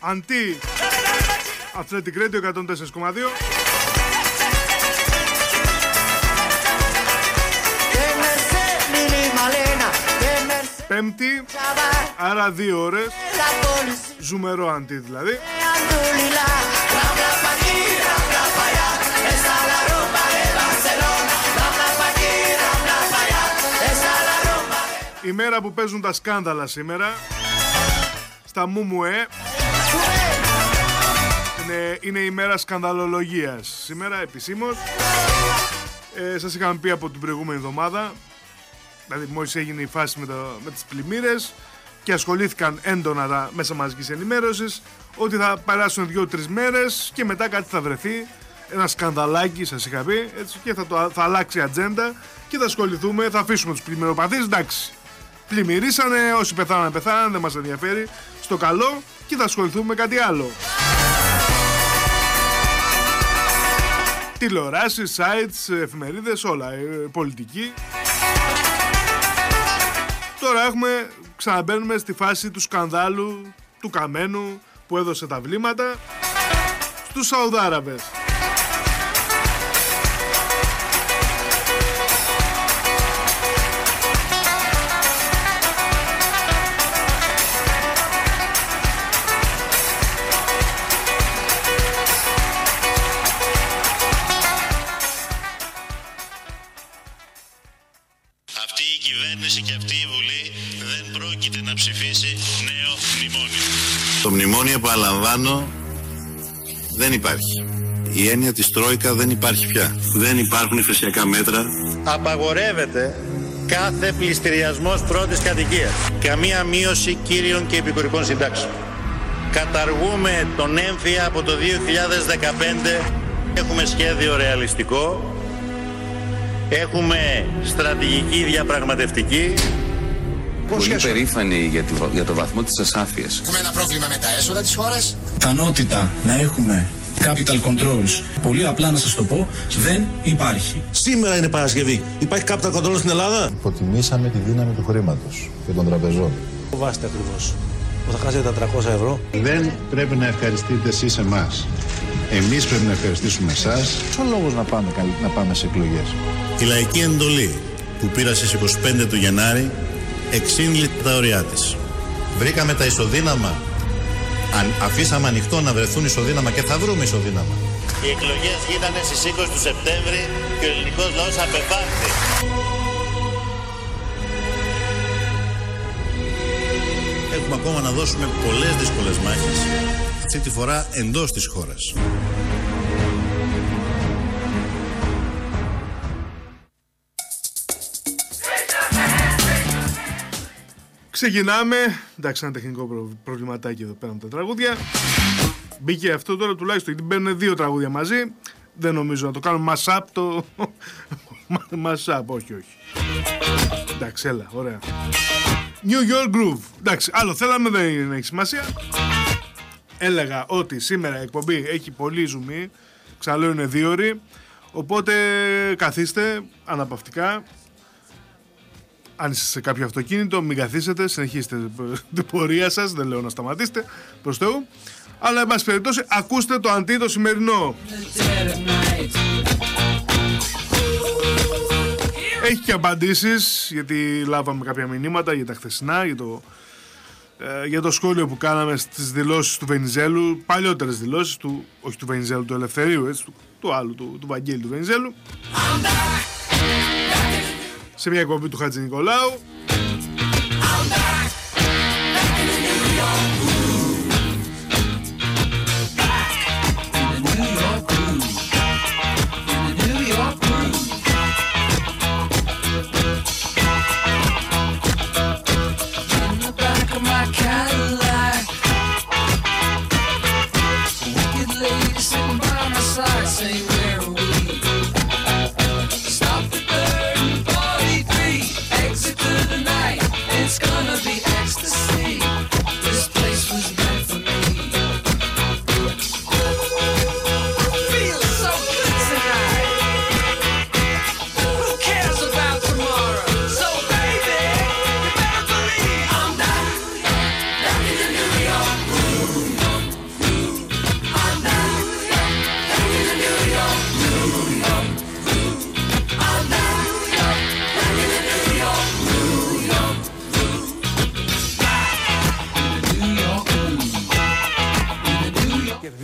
Αντί Athletic Radio 104,2. Πέμπτη, άρα 2 ώρες. Ζουμερό Αντί δηλαδή. Η μέρα που παίζουν τα σκάνδαλα σήμερα στα Μουμουέ. Είναι η μέρα σκανδαλολογίας σήμερα επισήμως. Σας είχαμε πει από την προηγούμενη εβδομάδα, δηλαδή μόλις έγινε η φάση με τις πλημμύρες και ασχολήθηκαν έντονα μέσα μαζικής ενημέρωσης, ότι θα περάσουν 2-3 μέρες και μετά κάτι θα βρεθεί, ένα σκανδαλάκι σας είχα πει, έτσι, και θα αλλάξει η ατζέντα και θα ασχοληθούμε, θα αφήσουμε τους πλημμυροπαθείς, εντάξει, πλημμυρίσανε, όσοι πεθάνανε, δεν μας ενδιαφέρει, στο καλό, και θα ασχοληθούμε με κάτι άλλο. Τηλεοράσεις, sites, εφημερίδες, όλα, πολιτική. Τώρα ξαναμπαίνουμε στη φάση του σκανδάλου του Καμένου που έδωσε τα βλήματα στους Σαουδάραβες. Το μνημόνιο, επαναλαμβάνω, δεν υπάρχει. Η έννοια της Τρόικα δεν υπάρχει πια. Δεν υπάρχουν υφεσιακά μέτρα. Απαγορεύεται κάθε πληστηριασμός πρώτης κατοικίας. Καμία μείωση κύριων και επικουρικών συντάξεων. Καταργούμε τον έμφυα από το 2015. Έχουμε σχέδιο ρεαλιστικό. Έχουμε στρατηγική διαπραγματευτική. Πολύ περήφανοι για το βαθμό της ασάφειας. Έχουμε ένα πρόβλημα με τα έσοδα της χώρας. Πιθανότητα να έχουμε capital controls, πολύ απλά να σας το πω, δεν υπάρχει. Σήμερα είναι Παρασκευή. Υπάρχει capital control στην Ελλάδα? Υποτιμήσαμε τη δύναμη του χρήματος και των τραπεζών. Φοβάστε ακριβώς που θα χάσετε τα 300 ευρώ. Δεν πρέπει να ευχαριστείτε εσείς εμάς. Εμείς πρέπει να ευχαριστήσουμε εσάς. Ποιος λόγος να πάμε σε εκλογές? Η λαϊκή εντολή που πήρα στις 25 του Γενάρη εξήγηλε τα ωριά της. Βρήκαμε τα ισοδύναμα. Αφήσαμε ανοιχτό να βρεθούν ισοδύναμα και θα βρούμε ισοδύναμα. Οι εκλογές γίνανε στις 20 του Σεπτέμβρη και ο ελληνικός λαός απεφάνθη. Έχουμε ακόμα να δώσουμε πολλές δύσκολες μάχες, αυτή τη φορά εντός της χώρας. Ξεκινάμε. Εντάξει, ένα τεχνικό προβληματάκι εδώ πέρα με τα τραγούδια. Μπήκε αυτό τώρα τουλάχιστον, γιατί μπαίνουν 2 τραγούδια μαζί. Δεν νομίζω να το κάνουμε mashup το... mashup, όχι. Εντάξει, έλα, ωραία. New York Groove. Εντάξει, άλλο θέλαμε, δεν έχει σημασία. Έλεγα ότι σήμερα η εκπομπή έχει πολύ ζουμί. Ξαναλέω, είναι 2 ώρες. Οπότε καθίστε αναπαυτικά. Αν είστε σε κάποιο αυτοκίνητο, μην καθίσετε, συνεχίστε την πορεία σας, δεν λέω να σταματήσετε, προς Θεού. Αλλά, εν πάση περιπτώσει, ακούστε το Αντί το σημερινό. Έχει και απαντήσεις, γιατί λάβαμε κάποια μηνύματα για τα χθεσινά, για το σχόλιο που κάναμε στις δηλώσεις του Βενιζέλου, παλιότερες δηλώσεις, όχι του Βενιζέλου, του Ελευθερίου, έτσι, του άλλου, του Βαγγέλη του Βενιζέλου. Σε μια εκπομπή του Χατζη Νικολάου. Stop the 33, exit to the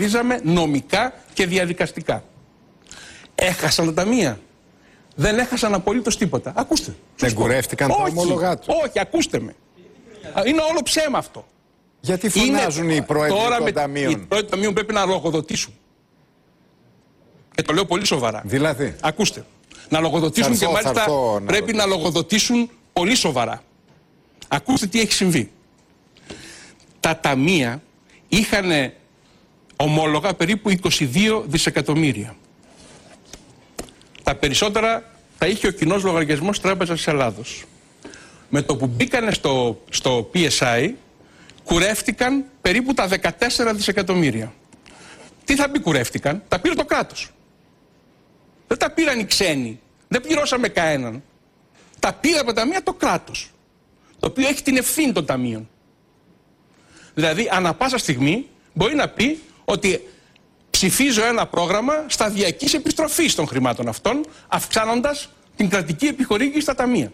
κερδίζαμε νομικά και διαδικαστικά. Έχασαν τα ταμεία. Δεν έχασαν απολύτως τίποτα. Ακούστε. Δεν κουρεύτηκαν τα ομόλογα του. Όχι, ακούστε με. Είναι όλο ψέμα αυτό. Γιατί φωνάζουν οι πρόεδροι των ταμείων? Οι πρόεδροι των ταμείων πρέπει να λογοδοτήσουν. Και το λέω πολύ σοβαρά. Δηλαδή. Ακούστε. Να λογοδοτήσουν και μάλιστα πρέπει να λογοδοτήσουν πολύ σοβαρά. Ακούστε τι έχει συμβεί. Τα ταμεία είχαν ομόλογα περίπου 22 δισεκατομμύρια. Τα περισσότερα τα είχε ο κοινός λογαριασμός Τράπεζας της Ελλάδος. Με το που μπήκανε στο PSI, κουρεύτηκαν περίπου τα 14 δισεκατομμύρια. Τι θα πει κουρεύτηκαν? Τα πήρε το κράτος. Δεν τα πήραν οι ξένοι. Δεν πληρώσαμε κανέναν. Τα πήρε από τα ταμεία το κράτος. Το οποίο έχει την ευθύνη των ταμείων. Δηλαδή, ανά πάσα στιγμή μπορεί να πει ότι ψηφίζω ένα πρόγραμμα σταδιακής επιστροφής των χρημάτων αυτών, αυξάνοντας την κρατική επιχορήγηση στα ταμεία.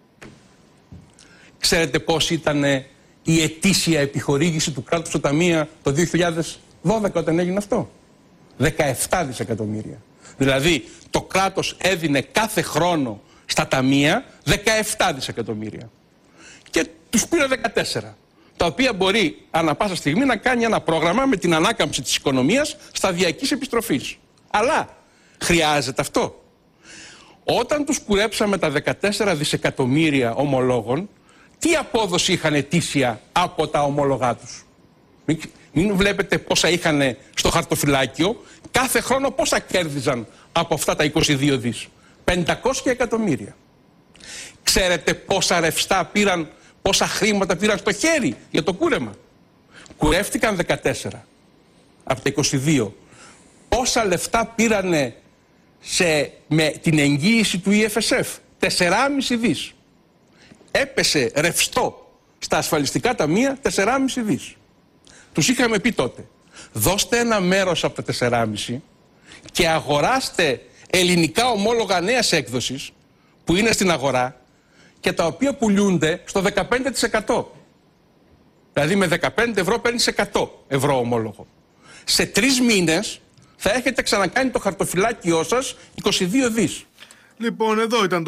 Ξέρετε πώς ήταν η ετήσια επιχορήγηση του κράτους στα ταμεία το 2012 όταν έγινε αυτό? 17 δισεκατομμύρια. Δηλαδή, το κράτος έδινε κάθε χρόνο στα ταμεία 17 δισεκατομμύρια. Και τους πήρε 14. Τα οποία μπορεί ανά πάσα στιγμή να κάνει ένα πρόγραμμα με την ανάκαμψη της οικονομίας σταδιακής επιστροφής. Αλλά χρειάζεται αυτό? Όταν τους κουρέψαμε τα 14 δισεκατομμύρια ομολόγων, τι απόδοση είχαν ετήσια από τα ομόλογά τους? Μην βλέπετε πόσα είχαν στο χαρτοφυλάκιο, κάθε χρόνο πόσα κέρδιζαν από αυτά τα 22 δις? 500 εκατομμύρια. Ξέρετε πόσα ρευστά πήραν, πόσα χρήματα πήραν στο χέρι για το κούρεμα? Κουρεύτηκαν 14 από τα 22. Πόσα λεφτά πήρανε με την εγγύηση του EFSF? 4,5 δις. Έπεσε ρευστό στα ασφαλιστικά ταμεία 4,5 δις. Τους είχαμε πει τότε, δώστε ένα μέρος από τα 4,5 και αγοράστε ελληνικά ομόλογα νέας έκδοσης που είναι στην αγορά και τα οποία πουλούνται στο 15%. Δηλαδή με 15 ευρώ παίρνεις 100 ευρώ ομόλογο. Σε 3 μήνες θα έχετε ξανακάνει το χαρτοφυλάκιό σας 22 δις. Λοιπόν, εδώ ήταν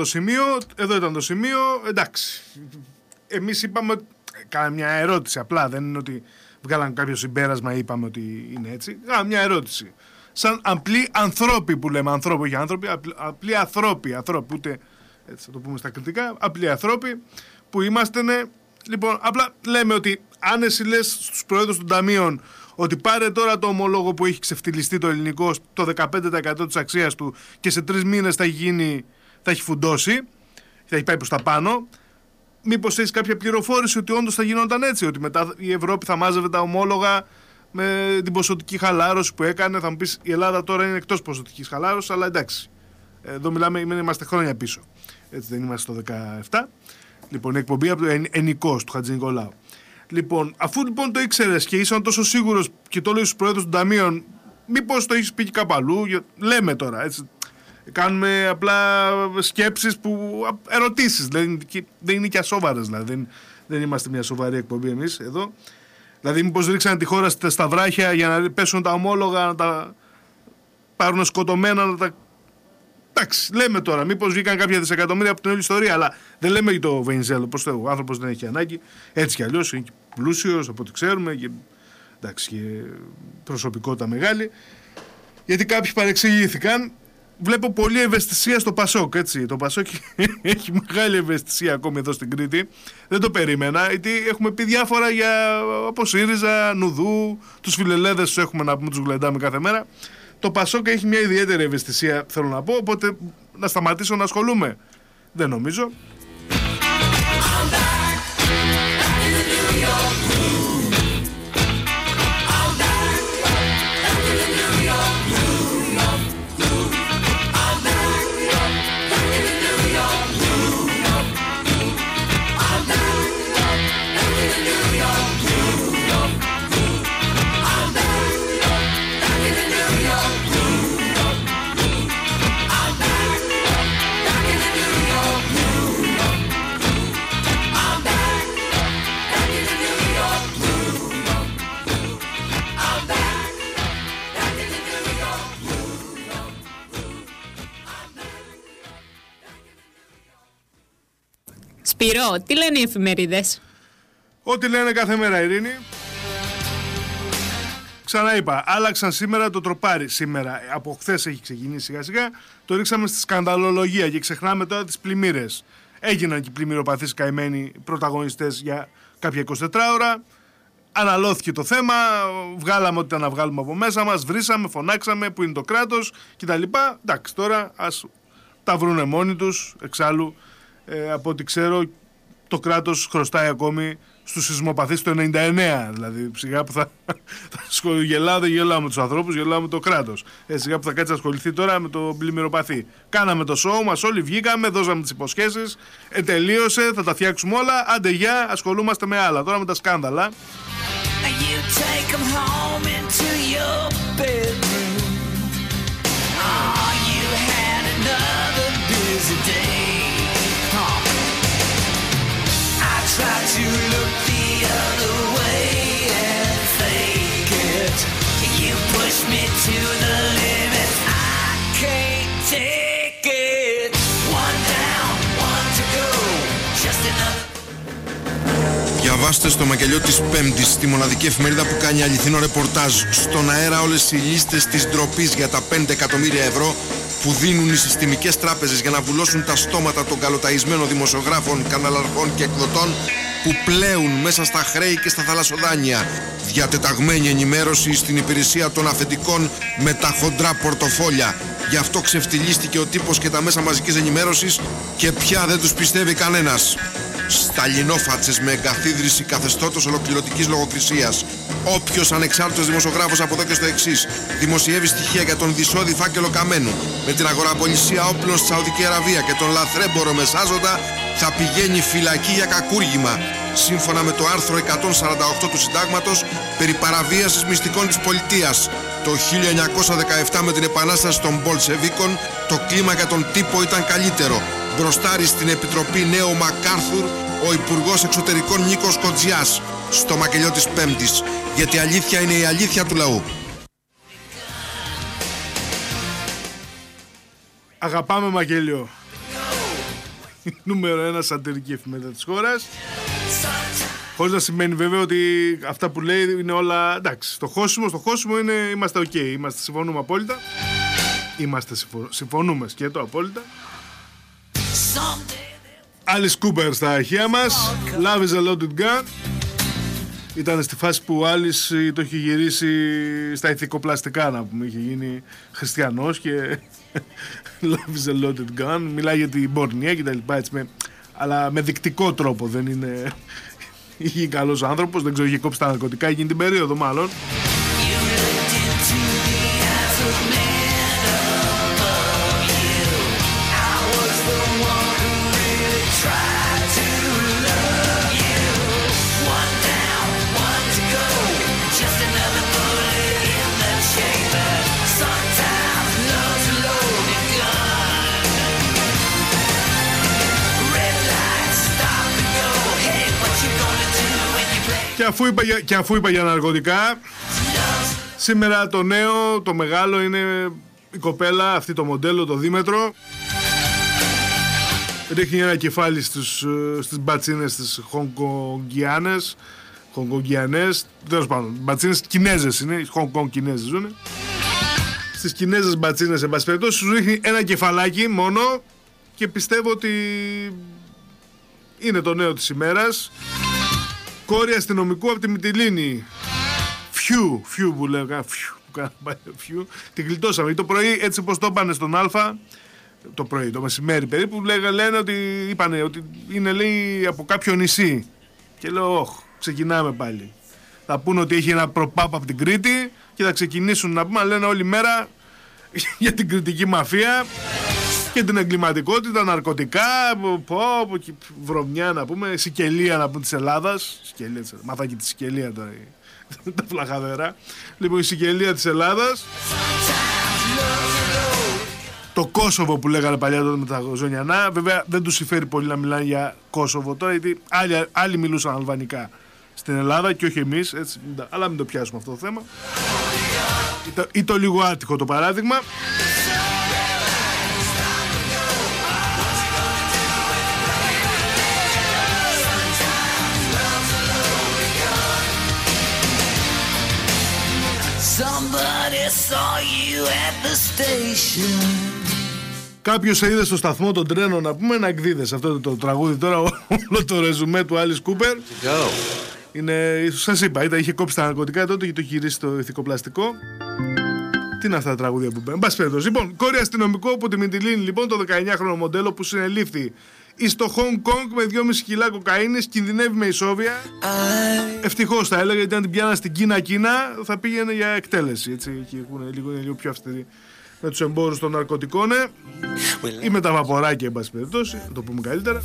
το σημείο, εντάξει. Εμείς είπαμε, κάναμε μια ερώτηση απλά, δεν είναι ότι βγάλαμε κάποιο συμπέρασμα ή είπαμε ότι είναι έτσι. Μια ερώτηση. Σαν απλοί ανθρώποι που λέμε, ανθρώποι, όχι άνθρωποι, απλοί ανθρώποι, ούτε έτσι θα το πούμε στα κριτικά, απλοί ανθρώποι που είμαστε, λοιπόν, απλά λέμε ότι αν εσύ λες στους προέδρους των ταμείων ότι πάρε τώρα το ομολόγο που έχει ξεφτυλιστεί το ελληνικό το 15% της αξίας του και σε 3 μήνες θα έχει φουντώσει, θα έχει πάει προς τα πάνω, μήπως έχεις κάποια πληροφόρηση ότι όντως θα γινόταν έτσι, ότι μετά η Ευρώπη θα μάζευε τα ομόλογα με την ποσοτική χαλάρωση που έκανε? Θα μου πεις, η Ελλάδα τώρα είναι εκτός ποσοτικής χαλάρωσης, αλλά εντάξει, εδώ είμαστε χρόνια πίσω, έτσι δεν είμαστε στο 17. Λοιπόν, η εκπομπή από το Ενικός του Χατζη Νικολάου. Λοιπόν, αφού λοιπόν το ήξερες και ήσαν τόσο σίγουρος και το λέει στους προέδρους των ταμείων, μήπως το έχεις πει και κάπου αλλού? Λέμε τώρα, έτσι. Κάνουμε απλά σκέψεις ερωτήσεις, δηλαδή δεν είναι και ασόβαρες, δηλαδή δεν είμαστε μια σοβαρή εκπομπή εμείς εδώ. Δηλαδή μήπως ρίξαν τη χώρα στα βράχια για να πέσουν τα ομόλογα, να τα πάρουν σκοτωμένα, να τα... Εντάξει, λέμε τώρα, μήπως βγήκαν κάποια δισεκατομμύρια από την όλη ιστορία, αλλά δεν λέμε για το Βενιζέλο. Πώς ο άνθρωπος δεν έχει ανάγκη, έτσι κι αλλιώς είναι πλούσιος από ό,τι ξέρουμε, και, εντάξει, και προσωπικότητα μεγάλη. Γιατί κάποιοι παρεξηγήθηκαν. Βλέπω πολλή ευαισθησία στο Πασόκ, έτσι. Το Πασόκ έχει μεγάλη ευαισθησία ακόμη εδώ στην Κρήτη. Δεν το περίμενα, γιατί έχουμε πει διάφορα από ΣΥΡΙΖΑ, Νουδού, τους φιλελέδες τους έχουμε να πούμε, τους γλεντάμε κάθε μέρα. Το Πασόκ έχει μια ιδιαίτερη ευαισθησία, θέλω να πω, οπότε να σταματήσω να ασχολούμαι. Δεν νομίζω. Σπυρό, τι λένε οι εφημερίδες? Ό,τι λένε κάθε μέρα, Ειρήνη. Ξαναείπα, άλλαξαν σήμερα το τροπάρι. Σήμερα, από χθες έχει ξεκινήσει σιγά σιγά. Το ρίξαμε στη σκανδαλολογία και ξεχνάμε τώρα τις πλημμύρες. Έγιναν και πλημμυροπαθείς καημένοι πρωταγωνιστές για κάποια 24 ώρα. Αναλώθηκε το θέμα, βγάλαμε ό,τι ήταν να βγάλουμε από μέσα μας, βρήσαμε, φωνάξαμε που είναι το κράτος κτλ. Εντάξει, τώρα ας τα βρούνε μόνοι τους. Εξάλλου, από ό,τι ξέρω, το κράτος χρωστάει ακόμη στους σεισμοπαθείς το 99. Δηλαδή, σιγά που θα γελάω, δεν γελάω με τους ανθρώπους, γελάω με το κράτος. Σιγά που θα κάτσει να ασχοληθεί τώρα με το πλημμυροπαθή. Κάναμε το show μας, όλοι βγήκαμε, δώσαμε τις υποσχέσεις, τελείωσε, θα τα φτιάξουμε όλα. Άντε γεια, ασχολούμαστε με άλλα. Τώρα με τα σκάνδαλα. To look the other way and fake it. You push me to the limit. I can't take it. One down, one to go. Just another. Διαβάστε στο μακελιό της Πέμπτης, τη μοναδική εφημερίδα που κάνει αληθινό ρεπορτάζ. Στον αέρα όλες οι λίστες της ντροπής για τα 5 εκατομμύρια ευρώ που δίνουν οι συστημικές τράπεζες για να βουλώσουν τα στόματα των καλοταϊσμένων δημοσιογράφων, καναλαρχών και εκδοτών που πλέουν μέσα στα χρέη και στα θαλασσοδάνεια. Διατεταγμένη ενημέρωση στην υπηρεσία των αφεντικών με τα χοντρά πορτοφόλια. Γι' αυτό ξεφτυλίστηκε ο τύπος και τα μέσα μαζικής ενημέρωσης και πια δεν τους πιστεύει κανένας. Σταλινόφατσες με εγκαθίδρυση καθεστώτος ολοκληρωτικής λογοκρισίας. Όποιος ανεξάρτητος δημοσιογράφος από εδώ και στο εξής δημοσιεύει στοιχεία για τον δυσόδη φάκελο Καμένου με την αγοραπολισία όπλων στη Σαουδική Αραβία και τον λαθρέμπορο Μεσάζοντα θα πηγαίνει φυλακή για κακούργημα, σύμφωνα με το άρθρο 148 του Συντάγματος περί παραβίασης μυστικών της πολιτείας. Το 1917 με την επανάσταση των Μπολσεβίκων το κλίμα για τον τύπο ήταν καλύτερο. Μπροστάρι στην Επιτροπή Νέο Μακάρθουρ ο Υπουργός Εξωτερικών Νίκος Κοντζιάς στο μακελιό της Πέμπτης. Γιατί αλήθεια είναι η αλήθεια του λαού. Αγαπάμε μακελιό. Νούμερο 1 σατυρική εφημερίδα της χώρας. Χωρίς να σημαίνει βέβαια ότι αυτά που λέει είναι όλα εντάξει. Στο χώσιμο είναι, είμαστε ok. Συμφωνούμε απόλυτα. Συμφωνούμε σκέτο απόλυτα. Alice Cooper στα αρχεία μας. Love is a loaded gun. Ήταν στη φάση που ο Alice το είχε γυρίσει στα ηθικοπλαστικά, να πούμε. Είχε γίνει χριστιανός και Love is a loaded gun. Μιλάει για την πορνεία και τα λοιπά έτσι, αλλά με δεικτικό τρόπο. Δεν είναι είχε καλός άνθρωπος. Δεν ξέρω, είχε κόψει τα ναρκωτικά εκείνη την περίοδο μάλλον. Και αφού είπα για ναρκωτικά, σήμερα το νέο, το μεγάλο είναι η κοπέλα, αυτή το μοντέλο, το Δήμετρο. Ρίχνει ένα κεφάλι στις μπατσίνες της Χονγκογκιανές, τέλος πάντων, μπατσίνες Κινέζες είναι, οι Χονγκ Κινέζες ζουν. Στις Κινέζες μπατσίνες, εν πάση περιπτώσει, σου ρίχνει ένα κεφαλάκι μόνο και πιστεύω ότι είναι το νέο της ημέρας. Κόρη αστυνομικού από τη Μυτιλήνη. Φιου που λέγα. Φιου. Την γλιτώσαμε. Το πρωί, έτσι όπως το είπανε στον Α, το πρωί, το μεσημέρι περίπου, λένε ότι είπανε ότι είναι, λέει, από κάποιο νησί. Και λέω, ξεκινάμε πάλι. Θα πούνε ότι έχει ένα προπάπ από την Κρήτη και θα ξεκινήσουν να πούμε, λένε όλη μέρα για την κρητική μαφία και την εγκληματικότητα, ναρκωτικά, βρωμιά να πούμε, Σικελία να πούμε της Ελλάδας. Μάθα και τη Σικελία τώρα, τα φλαχαδερά. Λοιπόν, η Σικελία της Ελλάδας. Το Κόσοβο που λέγανε παλιά τότε με τα Ζωνιανά. Βέβαια δεν τους συμφέρει πολύ να μιλάνε για Κόσοβο τώρα, γιατί άλλοι μιλούσαν αλβανικά στην Ελλάδα και όχι εμείς, έτσι, αλλά μην το πιάσουμε αυτό το θέμα. Ή το λίγο άτυχο το παράδειγμα. Somebody saw you at the station. Κάποιος είδε στο σταθμό των τρένων, να πούμε, να εκδίδες αυτό το τραγούδι τώρα, όλο το ρεζουμέ του Alice Cooper. Είναι, σας είπα, είχε κόψει τα ναρκωτικά τότε και το είχε γυρίσει στο ηθικοπλαστικό. Τι είναι αυτά τα τραγούδια που μπαίνουν. Μπας περιπτώσει. Λοιπόν, κόρη αστυνομικό από τη Μυτιλήνη, λοιπόν, το 19χρονο μοντέλο που συνελήφθη στο Hong Kong με 2,5 κιλά κοκαίνης, κινδυνεύει με ισόβια. Ευτυχώς θα έλεγα, γιατί αν την πιάνα στην Κίνα, θα πήγαινε για εκτέλεση. Έτσι, και είναι λίγο πιο αυστηρή με τους εμπόρους των ναρκωτικών ή με τα βαποράκια, εν πάση περιπτώσει, να το πούμε καλύτερα.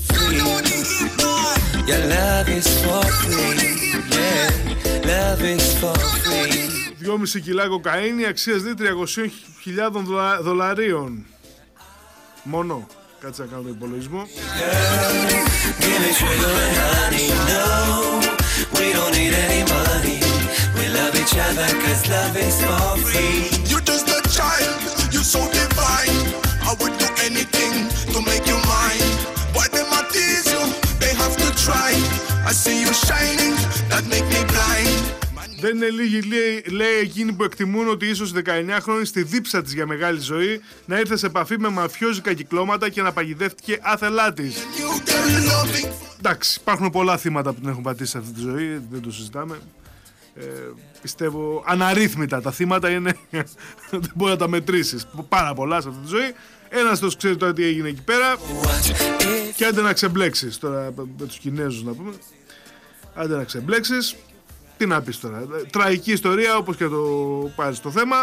2,5 κιλά κοκαίνη, αξίας δι 300.000 δολαρίων. Μόνο. Κάτσε να κάνω το υπολογισμό. Δεν είναι λίγοι, λέει, εκείνοι που εκτιμούν ότι ίσως η 19χρονη στη δίψα της για μεγάλη ζωή να ήρθε σε επαφή με μαφιόζικα κυκλώματα και να παγιδεύτηκε άθελά της. Εντάξει, υπάρχουν πολλά θύματα που την έχουν πατήσει σε αυτή τη ζωή, δεν το συζητάμε. Πιστεύω αναρρύθμιτα τα θύματα είναι, δεν μπορεί να τα μετρήσεις. Πάρα πολλά σε αυτή τη ζωή. Ένας τους ξέρει τώρα τι έγινε εκεί πέρα. Και άντε να ξεμπλέξεις τώρα με τους Κινέζους, να πούμε. Άντε να ξεμπλέξεις. Τι να πεις τώρα. Τραγική ιστορία, όπως και το πάρεις το θέμα.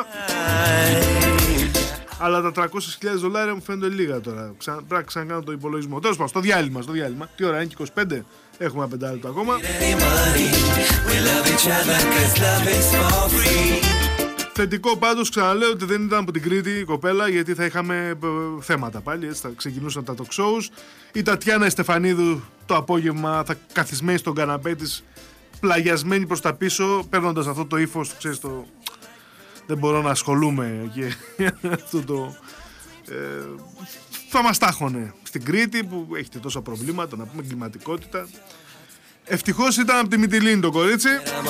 Αλλά τα 300.000 δολάρια μου φαίνονται λίγα τώρα. Πρέπει να ξανακάνω το υπολογισμό. Τέλος πάντων, στο διάλειμμα. Τι ώρα είναι, και 25. Έχουμε 5 λεπτά ακόμα. Θετικό πάντως, ξαναλέω ότι δεν ήταν από την Κρήτη η κοπέλα, γιατί θα είχαμε θέματα πάλι. Έτσι, θα ξεκινούσαν τα talk shows. Η Τατιάνα Στεφανίδου το απόγευμα θα καθισμένη στον καναπέ της, πλαγιασμένη προς τα πίσω, παίρνοντας αυτό το ύφος, ξέρεις, το δεν μπορώ να ασχολούμαι και αυτό το θα μας τάχωνε στην Κρήτη που έχετε τόσα προβλήματα, να πούμε, εγκληματικότητα. Ευτυχώς ήταν από τη Μυτιλήνη το κορίτσι.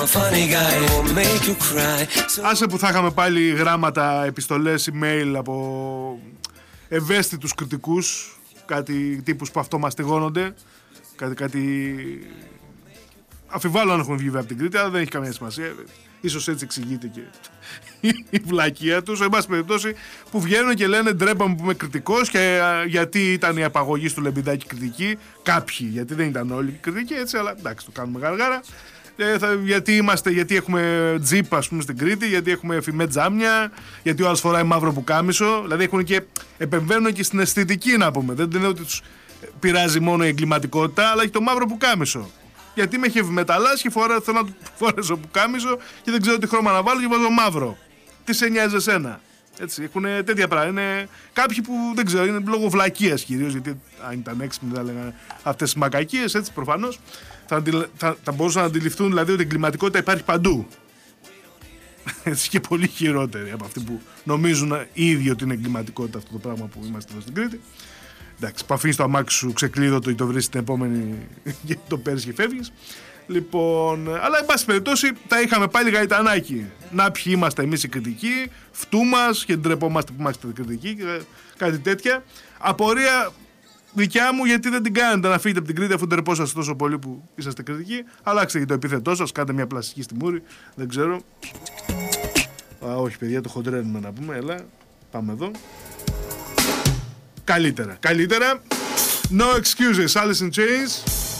Άσε που θα είχαμε πάλι γράμματα, επιστολές, email από ευαίσθητους κριτικούς, κάτι τύπους που αυτομαστιγώνονται, κάτι αφιβάλλω αν έχουν βγει από την Κρήτη, αλλά δεν έχει καμία σημασία. Ίσως έτσι εξηγείται και η βλακεία τους. Εν πάση περιπτώσει, που βγαίνουν και λένε ντρέπαμε που είμαι κριτικός, και γιατί ήταν η απαγωγή του Λεμπιδάκη κριτική. Κάποιοι, γιατί δεν ήταν όλοι κριτικοί, έτσι, αλλά εντάξει, το κάνουμε γαργάρα. Γιατί έχουμε τζιπ, ας πούμε, στην Κρήτη, γιατί έχουμε φημέ τζάμια, γιατί ο άλλος φοράει μαύρο πουκάμισο. Δηλαδή έχουν και επεμβαίνουν και στην αισθητική, να πούμε. Δεν είναι ότι τους πειράζει μόνο η εγκληματικότητα, αλλά και το μαύρο πουκάμισο. Γιατί με heavy μεταλλάς και θέλω να του φορέσω πουκάμισο και δεν ξέρω τι χρώμα να βάλω και βάζω μαύρο. Τι σε νοιάζει εσένα. Έτσι, έχουν τέτοια πράγματα. Είναι κάποιοι που δεν ξέρω, είναι λόγω βλακείας κυρίως, γιατί αν ήταν έξυπνοι θα λέγανε αυτές τις μακακίες, έτσι προφανώς. Θα μπορούσαν να αντιληφθούν δηλαδή ότι η εγκληματικότητα υπάρχει παντού. Έτσι, και πολύ χειρότερη από αυτοί που νομίζουν οι ίδιοι ότι είναι εγκληματικότητα αυτό το πράγμα που είμαστε εδώ στην Κρήτη. Εντάξει, που αφήνεις το αμάξι σου ξεκλείδωτο ή το βρεις την επόμενη και το παίρνεις και φεύγεις. Λοιπόν, αλλά εν πάση περιπτώσει τα είχαμε πάλι γαϊτανάκι. Να ποιοι είμαστε εμείς οι κριτικοί, φτού μας και ντρεπόμαστε που είμαστε κριτικοί και κάτι τέτοια. Απορία δικιά μου, γιατί δεν την κάνετε να φύγετε από την Κρήτη αφού ντρεπόσαστε τόσο πολύ που είσαστε κριτικοί. Αλλάξτε και το επίθετό σας, κάντε μια πλαστική στη μούρη, δεν ξέρω. Όχι παιδιά, το χοντρένουμε να πούμε, έλα, πάμε εδώ. Καλύτερα. No excuses, Alice in Chains.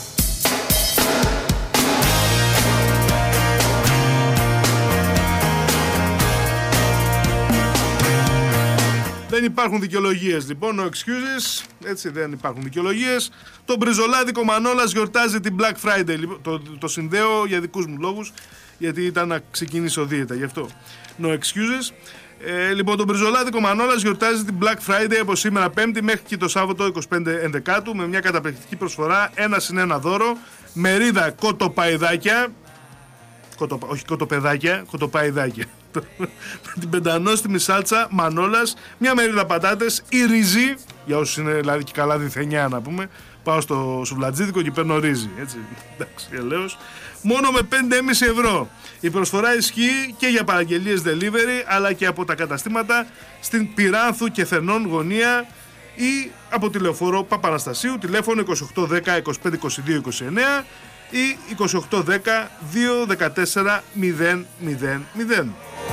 Δεν υπάρχουν δικαιολογίες λοιπόν, no excuses. Έτσι, δεν υπάρχουν δικαιολογίες. Το μπριζολάδικο Μανόλας γιορτάζει την Black Friday. Το συνδέω για δικούς μου λόγους, γιατί ήταν να ξεκινήσει ο δίαιτα, γι' αυτό. No excuses. Λοιπόν, το μπριζολάδικο Μανόλας γιορτάζει την Black Friday από σήμερα Πέμπτη μέχρι και το Σάββατο 25 Ενδεκάτου με μια καταπληκτική προσφορά, 1+1 δώρο, μερίδα κοτοπαϊδάκια, όχι κοτοπεδάκια, κοτοπαϊδάκια, την πεντανόστιμη σάλτσα Μανόλας, μια μερίδα πατάτες ή ρύζι, για όσους είναι δηλαδή και καλά διθενιά να πούμε, πάω στο σουβλατζίδικο και παίρνω ρύζι. Έτσι, εντάξει, ελέος. Μόνο με 5,5 ευρώ. Η προσφορά ισχύει και για παραγγελίες delivery, αλλά και από τα καταστήματα στην Πυράνθου και Θερνών γωνία ή από τη Λεωφόρο Παπαναστασίου, τηλέφωνο 2810 25 22 29 ή 2810 214 000.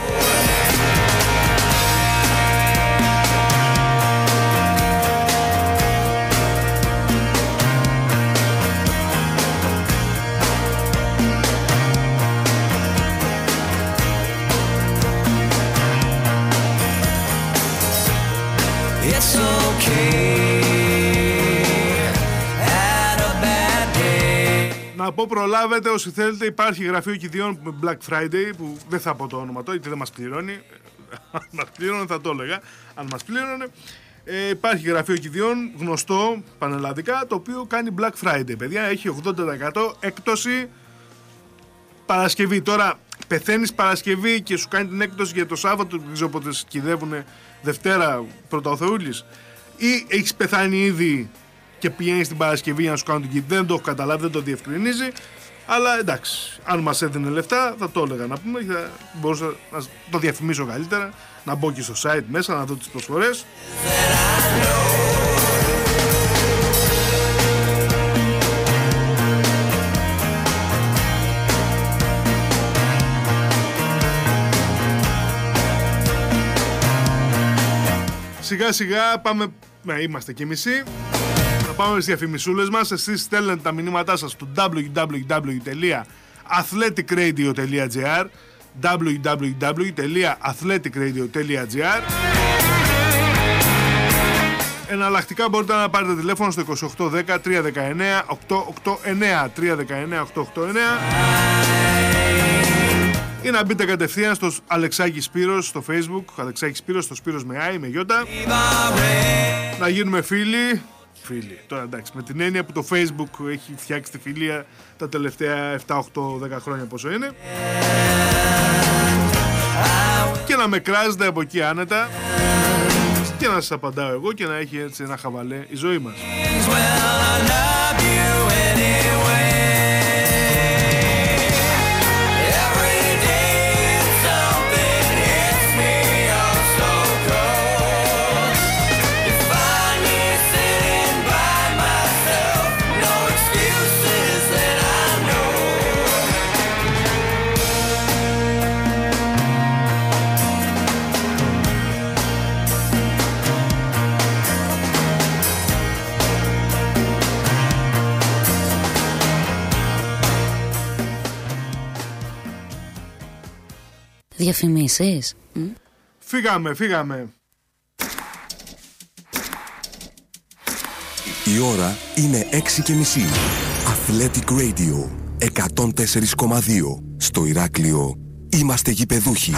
Να πω, προλάβετε όσοι θέλετε, υπάρχει γραφείο κηδιών με Black Friday, που δεν θα πω το όνομα τώρα γιατί δεν μας πληρώνει. Αν μας πλήρωνε θα το έλεγα, αν μας πλήρωνε. Υπάρχει γραφείο κηδιών γνωστό πανελλαδικά, το οποίο κάνει Black Friday, παιδιά, έχει 80% έκπτωση Παρασκευή. Τώρα πεθαίνεις Παρασκευή και σου κάνει την έκπτωση για το Σάββατο, δεν ξέρω πότε κυδεύουνε, Δευτέρα πρώτα ο Θεούλης, ή έχεις πεθάνει ήδη και πηγαίνεις την Παρασκευή να σου κάνουν την κηδεία. Δεν το έχω καταλάβει, δεν το διευκρινίζει. Αλλά εντάξει, αν μας έδινε λεφτά θα το έλεγα να πούμε, θα μπορούσα να το διαφημίσω καλύτερα, να μπω και στο site μέσα να δω τις προσφορές. Σιγά σιγά πάμε, είμαστε και μισοί. Θα πάμε στις διαφημισούλες μας. Εσείς στέλνετε τα μηνύματά σας στο www.athleticradio.gr www.athleticradio.gr. Εναλλακτικά μπορείτε να πάρετε τηλέφωνο στο 2810 319 889 319 889 ή να μπείτε κατευθείαν στο Αλεξάκη Σπύρος στο Facebook, Αλεξάκη Σπύρος, στο Σπύρος με I, με Ιώτα, να γίνουμε φίλοι. Τώρα εντάξει, με την έννοια που το Facebook έχει φτιάξει τη φιλία τα τελευταία 7, 8, 10 χρόνια πόσο είναι, και να με κράζετε από εκεί άνετα και να σας απαντάω εγώ και να έχει έτσι ένα χαβαλέ η ζωή μας. Διαφημίσεις. Φύγαμε. Η ώρα είναι 6:30. Athletic Radio 104,2. Στο Ηράκλειο είμαστε γηπεδούχοι.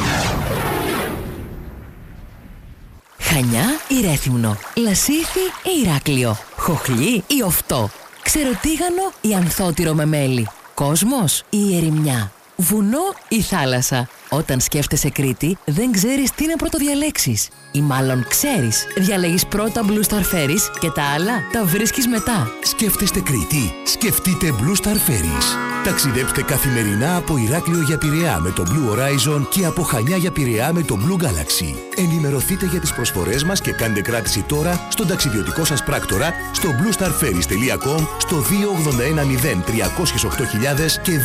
Χανιά ή Ρέθυμνο, Λασίθι ή Ηράκλειο, Χοχλή ή Οφτό, Ξεροτήγανο ή Ανθότυρο με μέλι, Κόσμος ή Ερημιά, βουνό ή θάλασσα. Όταν σκέφτεσαι Κρήτη, δεν ξέρεις τι να πρωτοδιαλέξεις. Ή μάλλον ξέρεις. Διαλέγεις πρώτα Blue Star Ferries και τα άλλα τα βρίσκεις μετά. Σκέφτεστε Κρήτη, σκεφτείτε Blue Star Ferries. Ταξιδέψτε καθημερινά από Ηράκλειο για Πειραιά με το Blue Horizon και από Χανιά για Πειραιά με το Blue Galaxy. Ενημερωθείτε για τις προσφορές μας και κάντε κράτηση τώρα στον ταξιδιωτικό σας πράκτορα στο bluestarferries.com στο 2810 308.000 και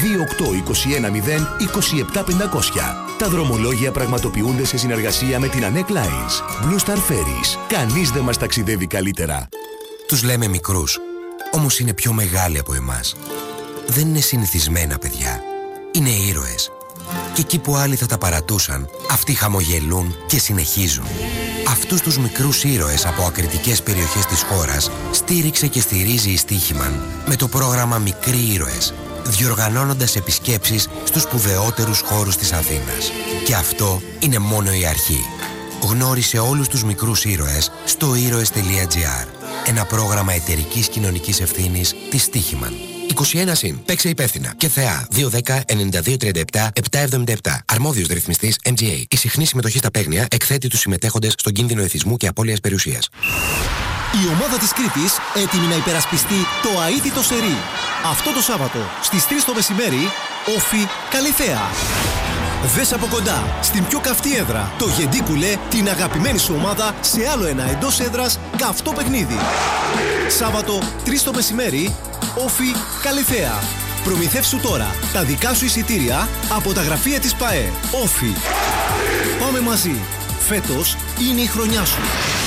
2821 Τα δρομολόγια πραγματοποιούνται σε συνεργασία με την Anek Lines. Blue Star Ferries. Κανείς δεν μας ταξιδεύει καλύτερα. Τους λέμε μικρούς, όμως είναι πιο μεγάλοι από εμάς. Δεν είναι συνηθισμένα παιδιά. Είναι ήρωες. Και εκεί που άλλοι θα τα παρατούσαν, αυτοί χαμογελούν και συνεχίζουν. Αυτούς τους μικρούς ήρωες από ακριτικές περιοχές της χώρας στήριξε και στηρίζει η Στοίχημαν με το πρόγραμμα Μικροί Ήρωες, διοργανώνοντας επισκέψεις στους σπουδαιότερους χώρους της Αθήνας. Και αυτό είναι μόνο η αρχή. Γνώρισε όλους τους μικρούς ήρωες στο ήρωες.gr. Ένα πρόγραμμα εταιρικής κοινωνικής ευθύνης της Στοίχημαν. 21 συν. Παίξε υπεύθυνα. Και ΘΕΑ 210 9237 777. Αρμόδιος ρυθμιστής MGA. Η συχνή συμμετοχή στα παίγνια εκθέτει τους συμμετέχοντες στον κίνδυνο εθισμού και απώλειας περιουσίας. Η ομάδα της Κρήτης έτοιμη να υπερασπιστεί το αίτητο σερί. Αυτό το Σάββατο στις 3 το μεσημέρι, Όφι Καλυθέα. Δες από κοντά, στην πιο καυτή έδρα, το Γεντίκουλε, την αγαπημένη σου ομάδα, σε άλλο ένα εντός έδρας καυτό παιχνίδι. Σάββατο, 3 το μεσημέρι, Όφι Καλυθέα. Προμηθεύσου τώρα τα δικά σου εισιτήρια από τα γραφεία της ΠΑΕ. Όφι. Πάμε μαζί. Φέτος είναι η χρονιά σου.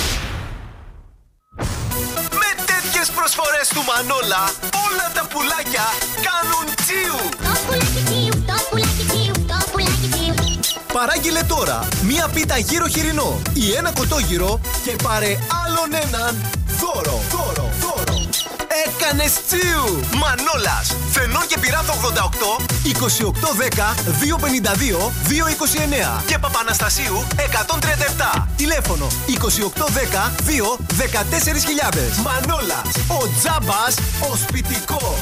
Με τέτοιες προσφορές του Μανόλα, όλα τα πουλάκια κάνουν τσιου. Παράγγειλε τώρα μία πίτα γύρο χοιρινό ή ένα κοτόγυρο και πάρε άλλον έναν δώρο. Έκανες τσιου! Μανόλας! Φενών και Πυράθο 88 2810 252 229 και Παπαναστασίου 137. Τηλέφωνο 2810 2 14.000. Μανόλας! Ο τζάμπας, ο σπιτικός.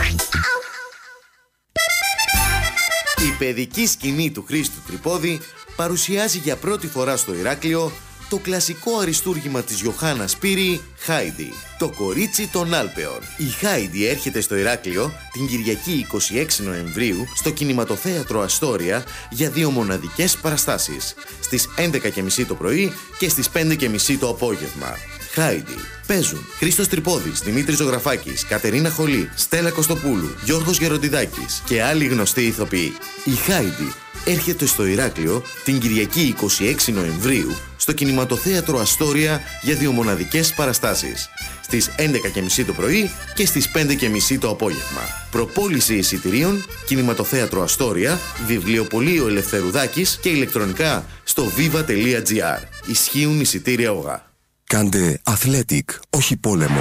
Η παιδική σκηνή του Χρήστου Τρυπόδη παρουσιάζει για πρώτη φορά στο Ηράκλειο το κλασικό αριστούργημα της Ιωάννας Σπύρη, Χάιντι, το κορίτσι των Άλπαιων. Η Χάιντι έρχεται στο Ηράκλειο την Κυριακή 26 Νοεμβρίου στο κινηματοθέατρο Αστόρια για 2 μοναδικές παραστάσεις, στις 11.30 το πρωί και στις 5.30 το απόγευμα. Χάιντι. Παίζουν Χρήστος Τρυπόδης, Δημήτρης Ζωγραφάκης, Κατερίνα Χολή, Στέλλα Κωστοπούλου, Γιώργος Γεροντιδάκης και άλλοι γνωστοί ηθοποιοί. Η Χάιντι έρχεται στο Ηράκλειο την Κυριακή 26 Νοεμβρίου στο κινηματοθέατρο Αστόρια για 2 μοναδικές παραστάσεις, στις 11.30 το πρωί και στις 5.30 το απόγευμα. Προπόληση εισιτηρίων, κινηματοθέατρο Αστόρια, βιβλιοπωλείο Ελευθερουδάκης και ηλεκτρονικά στο viva.gr. Ισχύουν εισιτήρια ΟΓΑ. Κάντε Athletic, όχι πόλεμο.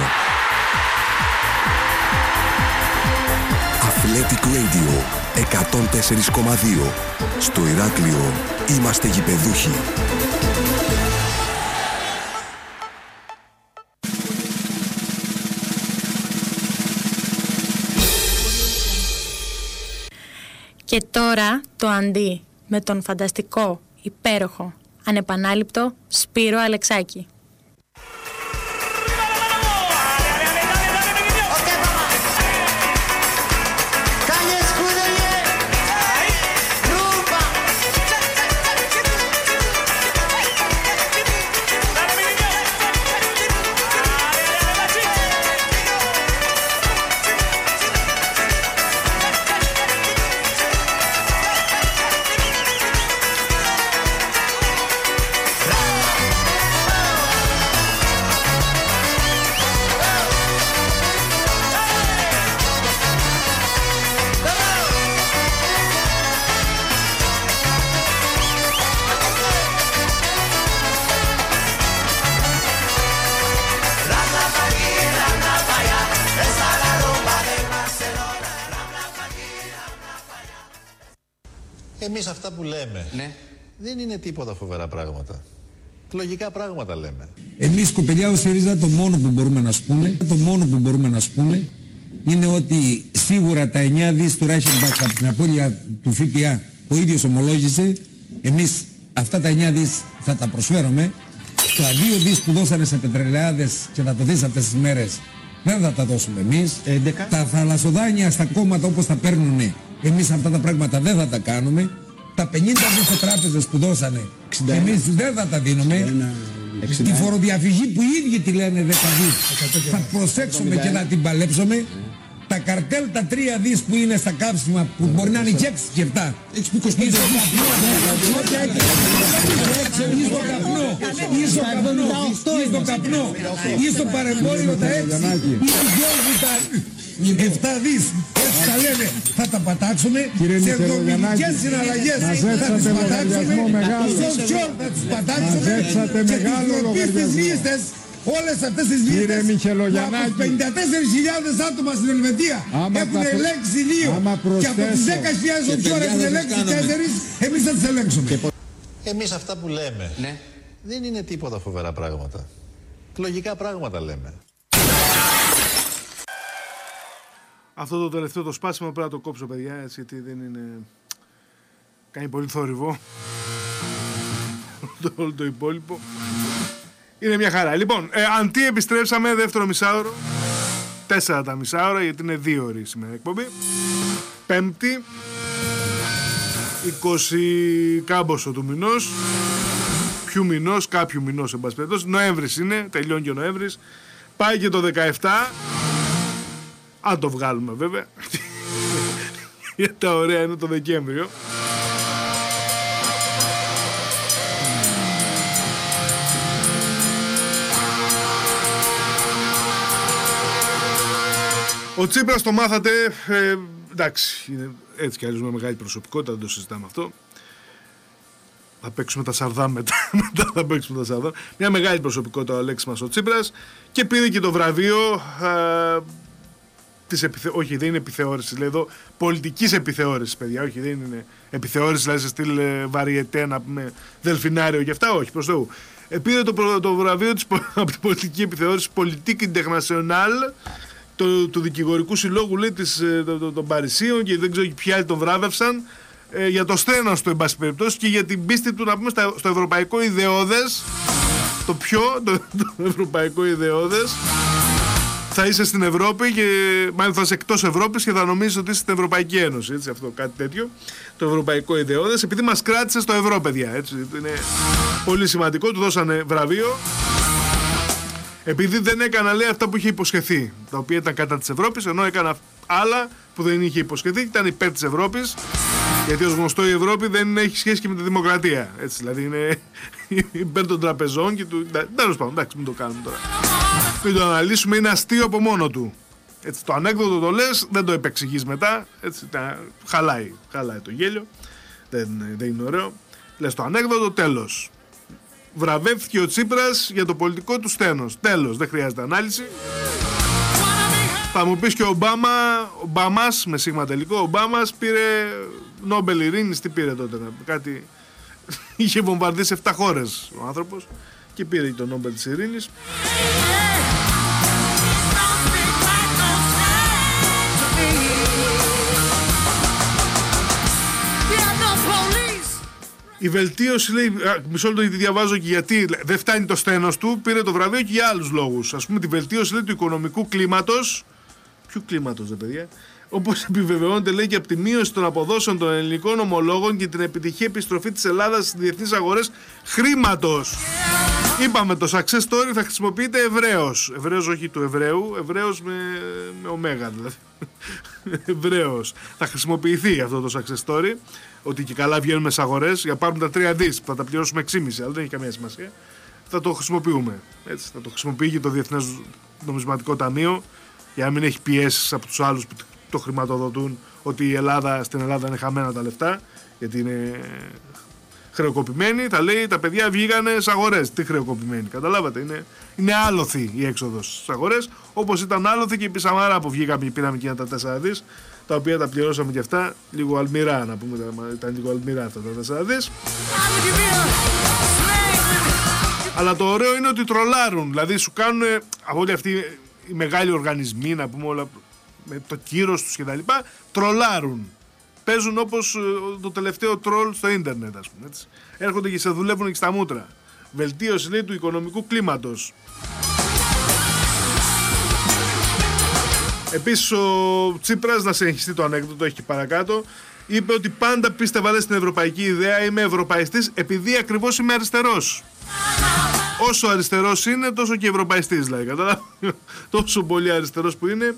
Athletic Radio 104,2. Στο Ηράκλειο είμαστε γηπεδούχοι. Και τώρα το αντί με τον φανταστικό, υπέροχο, ανεπανάληπτο Σπύρο Αλεξάκη. Εμείς αυτά που λέμε δεν είναι τίποτα φοβερά πράγματα. Λογικά πράγματα λέμε. Εμείς κοπελιά ο ΣΥΡΙΖΑ το μόνο που μπορούμε να σπούμε είναι ότι σίγουρα τα 9 δις του Reichenbach από την απώλεια του ΦΠΑ ο ίδιος ομολόγησε. Εμείς αυτά τα 9 δις θα τα προσφέρουμε. Τα 2 δις που δώσανε σε πετρελαιάδες και θα το δεις αυτές τις μέρες δεν θα τα δώσουμε εμείς. Τα θαλασσοδάνεια στα κόμματα όπως τα παίρνουνε, εμείς αυτά τα πράγματα δεν θα τα κάνουμε. Τα 50 δις σε τράπεζες που δώσανε, εμείς δεν θα τα δίνουμε. Τη φοροδιαφυγή που οι ίδιοι τη λένε 10 δις, θα προσέξουμε και να την παλέψουμε. Τα καρτέλ τα 3 δις που είναι στα κάψιμα που μπορεί να είναι και 6 και 7. Ή στο καπνό, ή στο παρεμπόριο τα 6, ή στο γιώργου τα 7 δις. Έτσι τα λένε, θα τα πατάξουμε. Σε δομηνικές συναλλαγές θα τις πατάξουμε. Στο offshore θα τις πατάξουμε. Και τις τροπείς τις λίστες, όλες αυτές τις λίστες που από 54.000 άτομα στην Ελβετία έχουν ελέγξει 2 και από τις 10.000 offshore έχουν ελέγξει 4, εμείς θα τις ελέγξουμε. Εμείς αυτά που λέμε δεν είναι τίποτα φοβερά πράγματα. Λογικά πράγματα λέμε. Αυτό το τελευταίο το σπάσιμο πρέπει να το κόψω, παιδιά, έτσι, γιατί δεν είναι... Κάνει πολύ θόρυβο. Όλο το υπόλοιπο. Είναι μια χαρά. Λοιπόν, αντί επιστρέψαμε δεύτερο μισάωρο. 4 τα μισάωρα, γιατί είναι 2 ώρες σήμερα εκπομπή. Πέμπτη, 20 κάμποσο του μηνός. Ποιου μηνός, κάποιου μηνός εν πάση περιπτώσει. Νοέμβρης είναι, τελειώνει και ο Νοέμβρης. Πάει και το 17. Αν το βγάλουμε βέβαια. Γιατί τα ωραία είναι το Δεκέμβριο. Ο Τσίπρας το μάθατε, εντάξει, είναι έτσι κι αλλιώς με μεγάλη προσωπικότητα, δεν το συζητάμε αυτό. Θα παίξουμε τα Σαρδάμ μετά θα παίξουμε τα Σαρδάμ. Μια μεγάλη προσωπικότητα ο Αλέξης μας ο Τσίπρας και πήρε και το βραβείο της όχι δεν είναι επιθεώρηση, λέει εδώ πολιτικής επιθεώρησης παιδιά, όχι δεν είναι επιθεώρηση, δηλαδή σε στυλ βαριετέ να πούμε δελφινάριο και αυτά, όχι προς Θεού. Πήρε το βραβείο από την πολιτική επιθεώρηση Politique Internationale του δικηγορικού συλλόγου λέει των Παρισίων και δεν ξέρω ποιοι άλλοι τον βράβευσαν για το σθένος του εν πάση περιπτώσει και για την πίστη του να πούμε στο ευρωπαϊκό ιδεώδες. Το ευρωπαϊκό ιδεώδες. Θα είσαι στην Ευρώπη και μάλλον θα είσαι εκτός Ευρώπης και θα νομίζεις ότι είσαι στην Ευρωπαϊκή Ένωση. Έτσι, αυτό, κάτι τέτοιο. Το ευρωπαϊκό ιδεώδες, επειδή μας κράτησε στο ευρώ, παιδιά. Έτσι, είναι πολύ σημαντικό. Του δώσανε βραβείο. Επειδή δεν έκανα, λέει, αυτά που είχε υποσχεθεί. Τα οποία ήταν κατά της Ευρώπης, ενώ έκανα άλλα που δεν είχε υποσχεθεί και ήταν υπέρ της Ευρώπης. Γιατί ως γνωστό η Ευρώπη δεν έχει σχέση και με τη δημοκρατία. Έτσι, δηλαδή είναι υπέρ των τραπεζών και του. Τέλος πάντων, εντάξει, μην το κάνουμε τώρα. Μην το αναλύσουμε, είναι αστείο από μόνο του. Έτσι, το ανέκδοτο το λες, δεν το επεξηγείς μετά. Έτσι, χαλάει το γέλιο. Δεν είναι ωραίο. Λες το ανέκδοτο, τέλος. Βραβεύτηκε ο Τσίπρας για το πολιτικό του σθένος. Τέλος, δεν χρειάζεται ανάλυση. Θα μου πεις και ο Ομπάμας, με σίγμα τελικό, ο Ομπάμας πήρε Νόμπελ Ειρήνης, τι πήρε τότε, κάτι, είχε βομβαρδίσει 7 χώρες ο άνθρωπος και πήρε το Νόμπελ της Ειρήνης. Η βελτίωση, λέει, μισό λεπτό γιατί διαβάζω και γιατί δεν φτάνει το σθένος του, πήρε το βραβείο και για άλλους λόγους. Ας πούμε τη βελτίωση, λέει, του οικονομικού κλίματος. Ποιου κλίματος, δε παιδιά? Όπως επιβεβαιώνεται, λέει, και από τη μείωση των αποδόσεων των ελληνικών ομολόγων και την επιτυχή επιστροφή της Ελλάδας στις διεθνείς αγορές χρήματος. Είπαμε, το success story θα χρησιμοποιείται ευρέως. Ευρέως όχι του Εβραίου, ευρέως με ωμέγα δηλαδή. Ευρέως. Θα χρησιμοποιηθεί αυτό το success story. Ότι και καλά βγαίνουμε στις αγορές για πάρουμε τα 3 δις που θα τα πληρώσουμε 6,5, αλλά δεν έχει καμία σημασία. Θα το χρησιμοποιούμε. Έτσι, θα το χρησιμοποιεί και το Διεθνές Νομισματικό Ταμείο για να μην έχει πιέσεις από τους άλλους που το χρηματοδοτούν ότι στην Ελλάδα είναι χαμένα τα λεφτά γιατί είναι χρεοκοπημένοι. Θα λέει τα παιδιά βγήκανε στις αγορές. Τι χρεοκοπημένοι, καταλάβατε. Είναι άλοθη η έξοδος στις αγορές, όπως ήταν άλοθη και η Πισαμάρα που βγήκαμε και πήραμε εκείνα τα 4 δις. Τα οποία τα πληρώσαμε και αυτά λίγο αλμυρά, να πούμε, ήταν λίγο αλμυρά αυτά τα 4 δις. Αλλά το ωραίο είναι ότι τρολάρουν, δηλαδή σου κάνουν από όλοι αυτοί οι μεγάλοι οργανισμοί, να πούμε όλα, με το κύρος τους και τα λοιπά, τρολάρουν. Παίζουν όπως το τελευταίο τρόλ στο ίντερνετ, ας πούμε, έτσι. Έρχονται και σε δουλεύουν και στα μούτρα. Βελτίωση, λέει, του οικονομικού κλίματος. Επίσης ο Τσίπρας, να συνεχιστεί το ανέκδοτο, έχει και παρακάτω, είπε ότι πάντα πίστευα στην ευρωπαϊκή ιδέα, είμαι ευρωπαϊστής επειδή ακριβώς είμαι αριστερός. Όσο αριστερός είναι, τόσο και ευρωπαϊστής, δηλαδή, κατάλαβα. Τόσο πολύ αριστερός που είναι.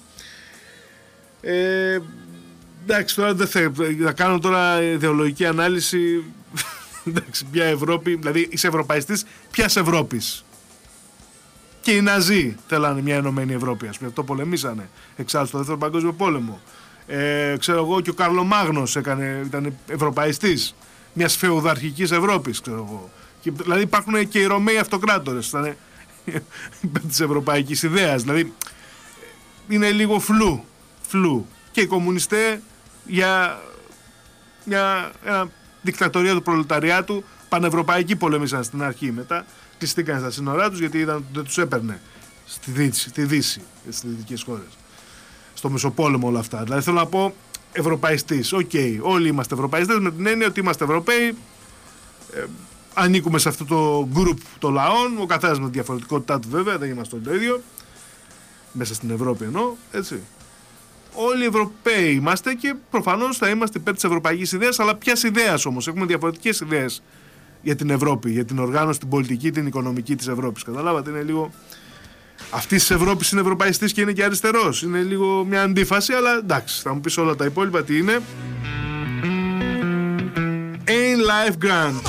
Εντάξει, τώρα δεν θα κάνω τώρα ιδεολογική ανάλυση. Εντάξει, ποια Ευρώπη, δηλαδή είσαι ευρωπαϊστής ποιας Ευρώπης? Και οι Ναζί θέλανε μια ενωμένη Ευρώπη, ας πούμε. Αυτό πολεμήσανε εξάλλου στο Δεύτερο Παγκόσμιο Πόλεμο. Ξέρω εγώ, και ο Καρλομάγνος ήταν ευρωπαϊστής μιας φεουδαρχικής Ευρώπης, ξέρω εγώ. Και, δηλαδή υπάρχουν και οι Ρωμαίοι αυτοκράτορες, ήταν υπέρ της ευρωπαϊκής ιδέας. Δηλαδή είναι λίγο φλού. Και οι κομμουνιστές για μια δικτατορία του προλεταριάτου πανευρωπαϊκή πολεμήσαν στην αρχή, μετά κλειστήκαν στα σύνορά τους γιατί είδαν ότι δεν τους έπαιρνε στη Δύση, στις δυτικές χώρες, στο Μεσοπόλεμο όλα αυτά. Δηλαδή θέλω να πω ευρωπαϊστής, όλοι είμαστε ευρωπαϊστές με την έννοια ότι είμαστε Ευρωπαίοι, ανήκουμε σε αυτό το group των λαών, ο καθένας με τη διαφορετικότητά του βέβαια, δεν είμαστε όλοι το ίδιο, μέσα στην Ευρώπη εννοώ, έτσι. Όλοι οι Ευρωπαίοι είμαστε και προφανώς θα είμαστε υπέρ της ευρωπαϊκής ιδέας, αλλά ποιας ιδέας όμως, έχουμε διαφορετικές ιδέες για την Ευρώπη, για την οργάνωση, την πολιτική, την οικονομική της Ευρώπης. Καταλάβατε, είναι λίγο. Αυτή της Ευρώπης είναι ευρωπαϊστής και είναι και αριστερός. Είναι λίγο μια αντίφαση, αλλά εντάξει, θα μου πεις όλα τα υπόλοιπα τι είναι. Ain't life grand.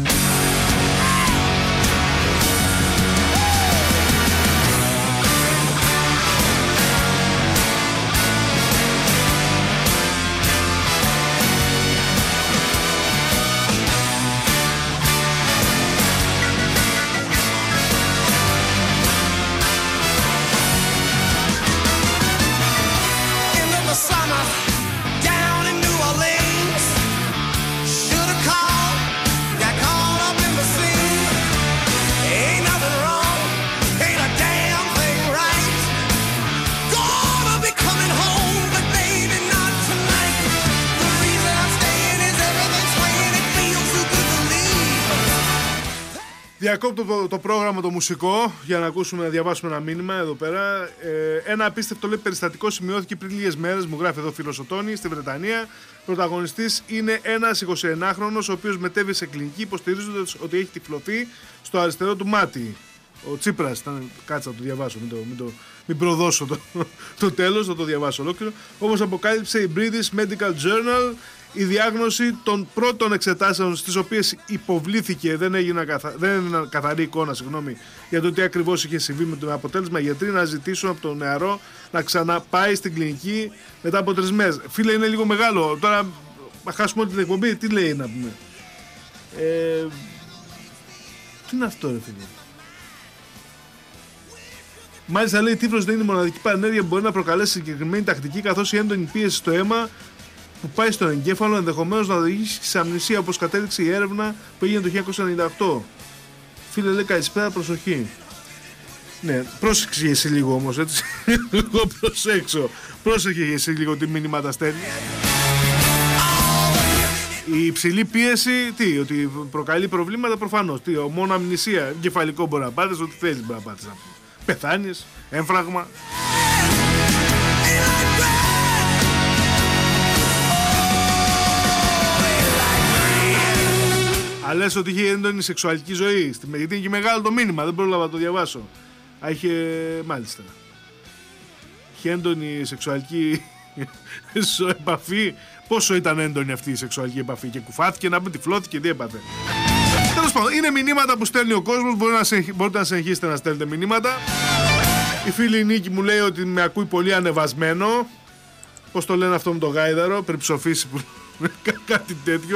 Διακόπτω το πρόγραμμα το μουσικό για να διαβάσουμε ένα μήνυμα εδώ πέρα. Ένα απίστευτο λέει περιστατικό σημειώθηκε πριν λίγες μέρες, μου γράφει εδώ φίλος ο Τόνι, στη Βρετανία. Πρωταγωνιστής είναι ένας 21χρονος ο οποίος μετέβη σε κλινική υποστηρίζοντας ότι έχει τυφλωθεί στο αριστερό του μάτι. Ο Τσίπρας ήταν, κάτσα να το διαβάσω, μην προδώσω το τέλος, θα το διαβάσω ολόκληρο. Όπως αποκάλυψε η British Medical Journal, η διάγνωση των πρώτων εξετάσεων στις οποίες υποβλήθηκε δεν έγινε καθαρή εικόνα για το τι ακριβώς είχε συμβεί, με το αποτέλεσμα οι γιατροί να ζητήσουν από τον νεαρό να ξαναπάει στην κλινική μετά από 3 μέρες. Φίλε, είναι λίγο μεγάλο. Τώρα να χάσουμε όλη την εκπομπή, τι λέει να πούμε. Τι είναι αυτό ρε φίλε. Μάλιστα λέει, η τύφλωση δεν είναι η μοναδική παρενέργεια που μπορεί να προκαλέσει συγκεκριμένη τακτική, καθώς η έντονη πίεση στο αίμα που πάει στον εγκέφαλο ενδεχομένως να οδηγήσει σε αμνησία, όπως κατέληξε η έρευνα που έγινε το 1998. Φίλε, λέει καλησπέρα, προσοχή. Ναι, πρόσεξε εσύ λίγο όμως, έτσι. Εγώ προσέξω. Πρόσεχε εσύ λίγο τι μηνύματα στέλνει. Η υψηλή πίεση, τι, ότι προκαλεί προβλήματα προφανώς. Τι, μόνο αμνησία, εγκεφαλικό μπορεί να πάθεις, ό,τι θέλεις μπορεί να πάθεις. Πεθάνεις, έμφραγμα. Αλλά λες ότι είχε έντονη σεξουαλική ζωή. Γιατί είναι και μεγάλο το μήνυμα, δεν πρόλαβα να το διαβάσω. Είχε, μάλιστα. Είχε έντονη σεξουαλική επαφή. Πόσο ήταν έντονη αυτή η σεξουαλική επαφή? Και κουφάθηκε, να μην τυφλώθηκε, τι έπαθε? Τέλος πάντων, είναι μηνύματα που στέλνει ο κόσμος. Μπορείτε να συνεχίσετε να στέλνετε μηνύματα. Η φίλη Νίκη μου λέει ότι με ακούει πολύ ανεβασμένο. Πώς το λένε αυτό με το γάιδαρο, πριν ψοφήσει που κάτι τέτοιο.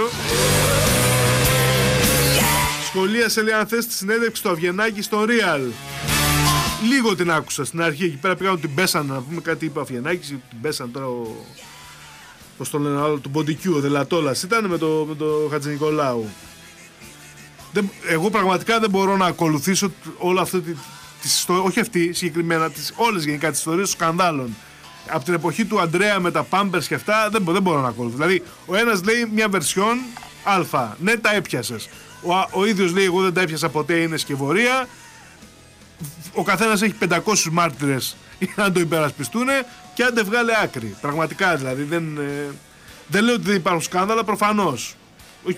Σχολίασε, λέει, αν θες, τη συνέντευξη στο Αβγενάκη στο Real. Λίγο την άκουσα στην αρχή, εκεί πέρα πήγαν την πέσαν, να πούμε κάτι είπε ο Αβγενάκης, την πέσαν τώρα πώς το λένε άλλο, του Μποντικιού, ο Δελατόλας ήταν με το Χατζηνικολάου. Εγώ πραγματικά δεν μπορώ να ακολουθήσω όλο αυτό όχι αυτή συγκεκριμένα, όλες γενικά τις ιστορίες των σκανδάλων. Από την εποχή του Αντρέα με τα Πάμπερς και αυτά δεν μπορώ να ακολουθήσω. Δηλαδή ο ένας λέει μια βερσιόν α, ναι τα έπιασες. Ο ίδιος λέει εγώ δεν τα έπιασα ποτέ, είναι σκευωρία. Ο καθένας έχει 500 μάρτυρες για να το υπερασπιστούν και άντε βγάλε άκρη. Πραγματικά δηλαδή δεν λέω ότι δεν υπάρχουν σκάνδαλα, προφανώς. Όχι,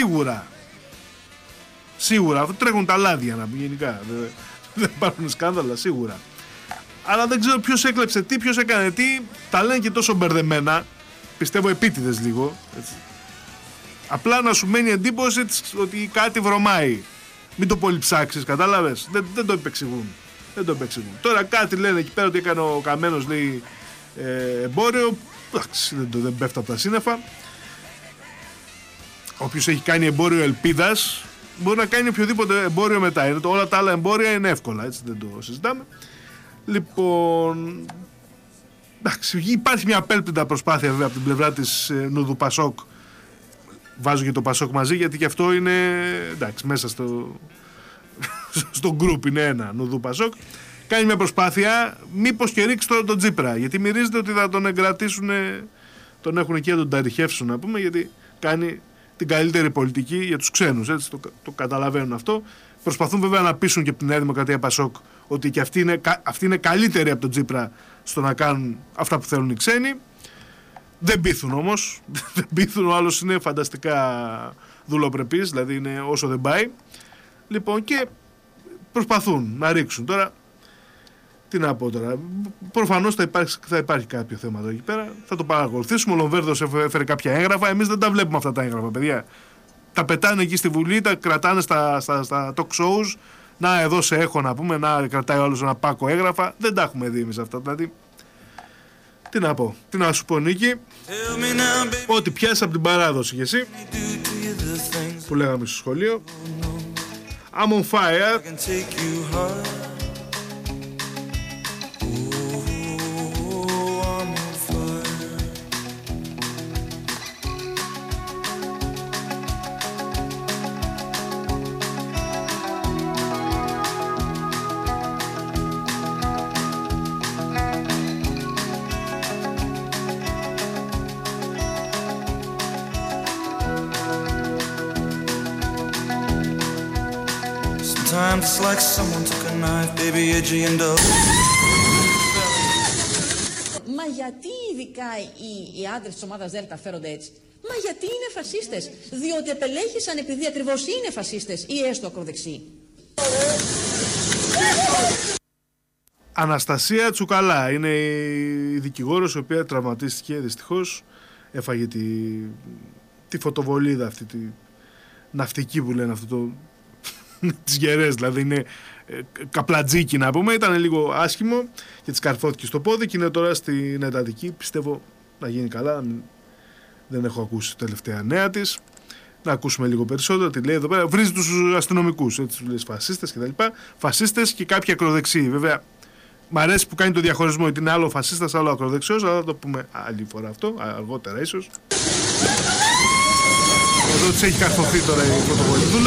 Σίγουρα, αυτό τρέχουν τα λάδια να πει γενικά. Δεν υπάρχουν σκάνδαλα, σίγουρα. Αλλά δεν ξέρω ποιος έκλεψε τι, ποιος έκανε τι. Τα λένε και τόσο μπερδεμένα. Πιστεύω επίτηδες λίγο. Έτσι. Απλά να σου μένει εντύπωση ότι κάτι βρωμάει. Μην το πολύ ψάξεις, κατάλαβες. Δεν το επεξηγούν. Τώρα κάτι λένε εκεί πέρα ότι έκανε ο Καμένος, λέει, εμπόριο. Δεν πέφτει από τα σύννεφα. Όποιος έχει κάνει εμπόριο ελπίδας μπορεί να κάνει οποιοδήποτε εμπόριο μετά. Όλα τα άλλα εμπόρια είναι εύκολα, έτσι δεν το συζητάμε. Λοιπόν, εντάξει, υπάρχει μια απέλπιντα προσπάθεια βέβαια από την πλευρά της Νουδου Πασόκ. Βάζω και το Πασόκ μαζί γιατί και αυτό είναι, εντάξει, μέσα στο group είναι ένα Νουδου Πασόκ. Κάνει μια προσπάθεια, μήπως και ρίξει τώρα τον Τσίπρα, γιατί μυρίζεται ότι θα τον εγκρατήσουν, τον έχουν εκεί να τον ταριχεύσουν, να πούμε, γιατί κάνει την καλύτερη πολιτική για τους ξένους, έτσι, το καταλαβαίνουν αυτό. Προσπαθούν βέβαια να πείσουν και από τη Νέα Δημοκρατία Πασόκ ότι και αυτοί είναι καλύτεροι από τον Τσίπρα στο να κάνουν αυτά που θέλουν οι ξένοι. Δεν πείθουν όμως. Δεν πείθουν, ο άλλος είναι φανταστικά δουλοπρεπής, δηλαδή είναι όσο δεν πάει. Λοιπόν, και προσπαθούν να ρίξουν. Τώρα, τι να πω τώρα. Προφανώς θα υπάρχει κάποιο θέμα εδώ εκεί πέρα. Θα το παρακολουθήσουμε. Ο Λομβέρδος έφερε κάποια έγγραφα. Εμείς δεν τα βλέπουμε αυτά τα έγγραφα, παιδιά. Τα πετάνε εκεί στη Βουλή, τα κρατάνε στα talk shows. Να, εδώ σε έχω να πούμε, να κρατάει ο άλλος ένα πάκο έγγραφα. Δεν τα έχουμε δει εμείς αυτά. Δηλαδή, τι να πω, τι να σου πω, Νίκη. Ό,τι πιάσεις από την παράδοση και εσύ, που λέγαμε στο σχολείο. I'm on fire. It's like someone took a knife, baby, edgy and dull. Μα γιατί ειδικά οι άντρες της ομάδας Δέλτα φέρονται έτσι? Μα γιατί είναι φασίστες? Διότι επελέγησαν επειδή ακριβώς είναι φασίστες ή έστω ακροδεξιοί. Αναστασία Τσουκαλά είναι η δικηγόρος η οποία τραυματίστηκε δυστυχώς. Έφαγε τη φωτοβολίδα αυτή, τη ναυτική που λένε αυτό το... τις γερές, δηλαδή είναι καπλατζίκι να πούμε, ήταν λίγο άσχημο και της καρφώθηκε στο πόδι και είναι τώρα στην εντατική, πιστεύω να γίνει καλά. Δεν έχω ακούσει τελευταία νέα της, να ακούσουμε λίγο περισσότερο τι λέει εδώ πέρα. Βρίζει τους αστυνομικούς, έτσι του λες, φασίστες και τα λοιπά, φασίστες και κάποιοι ακροδεξιοί. Βέβαια μ' αρέσει που κάνει το διαχωρισμό, γιατί είναι άλλο φασίστας, άλλο ακροδεξιός, αλλά θα το πούμε άλλη φορά αυτό, αργότερα ίσως. Εδώ της έχει καρφωθεί τώρα η φωτοβολιδούλα.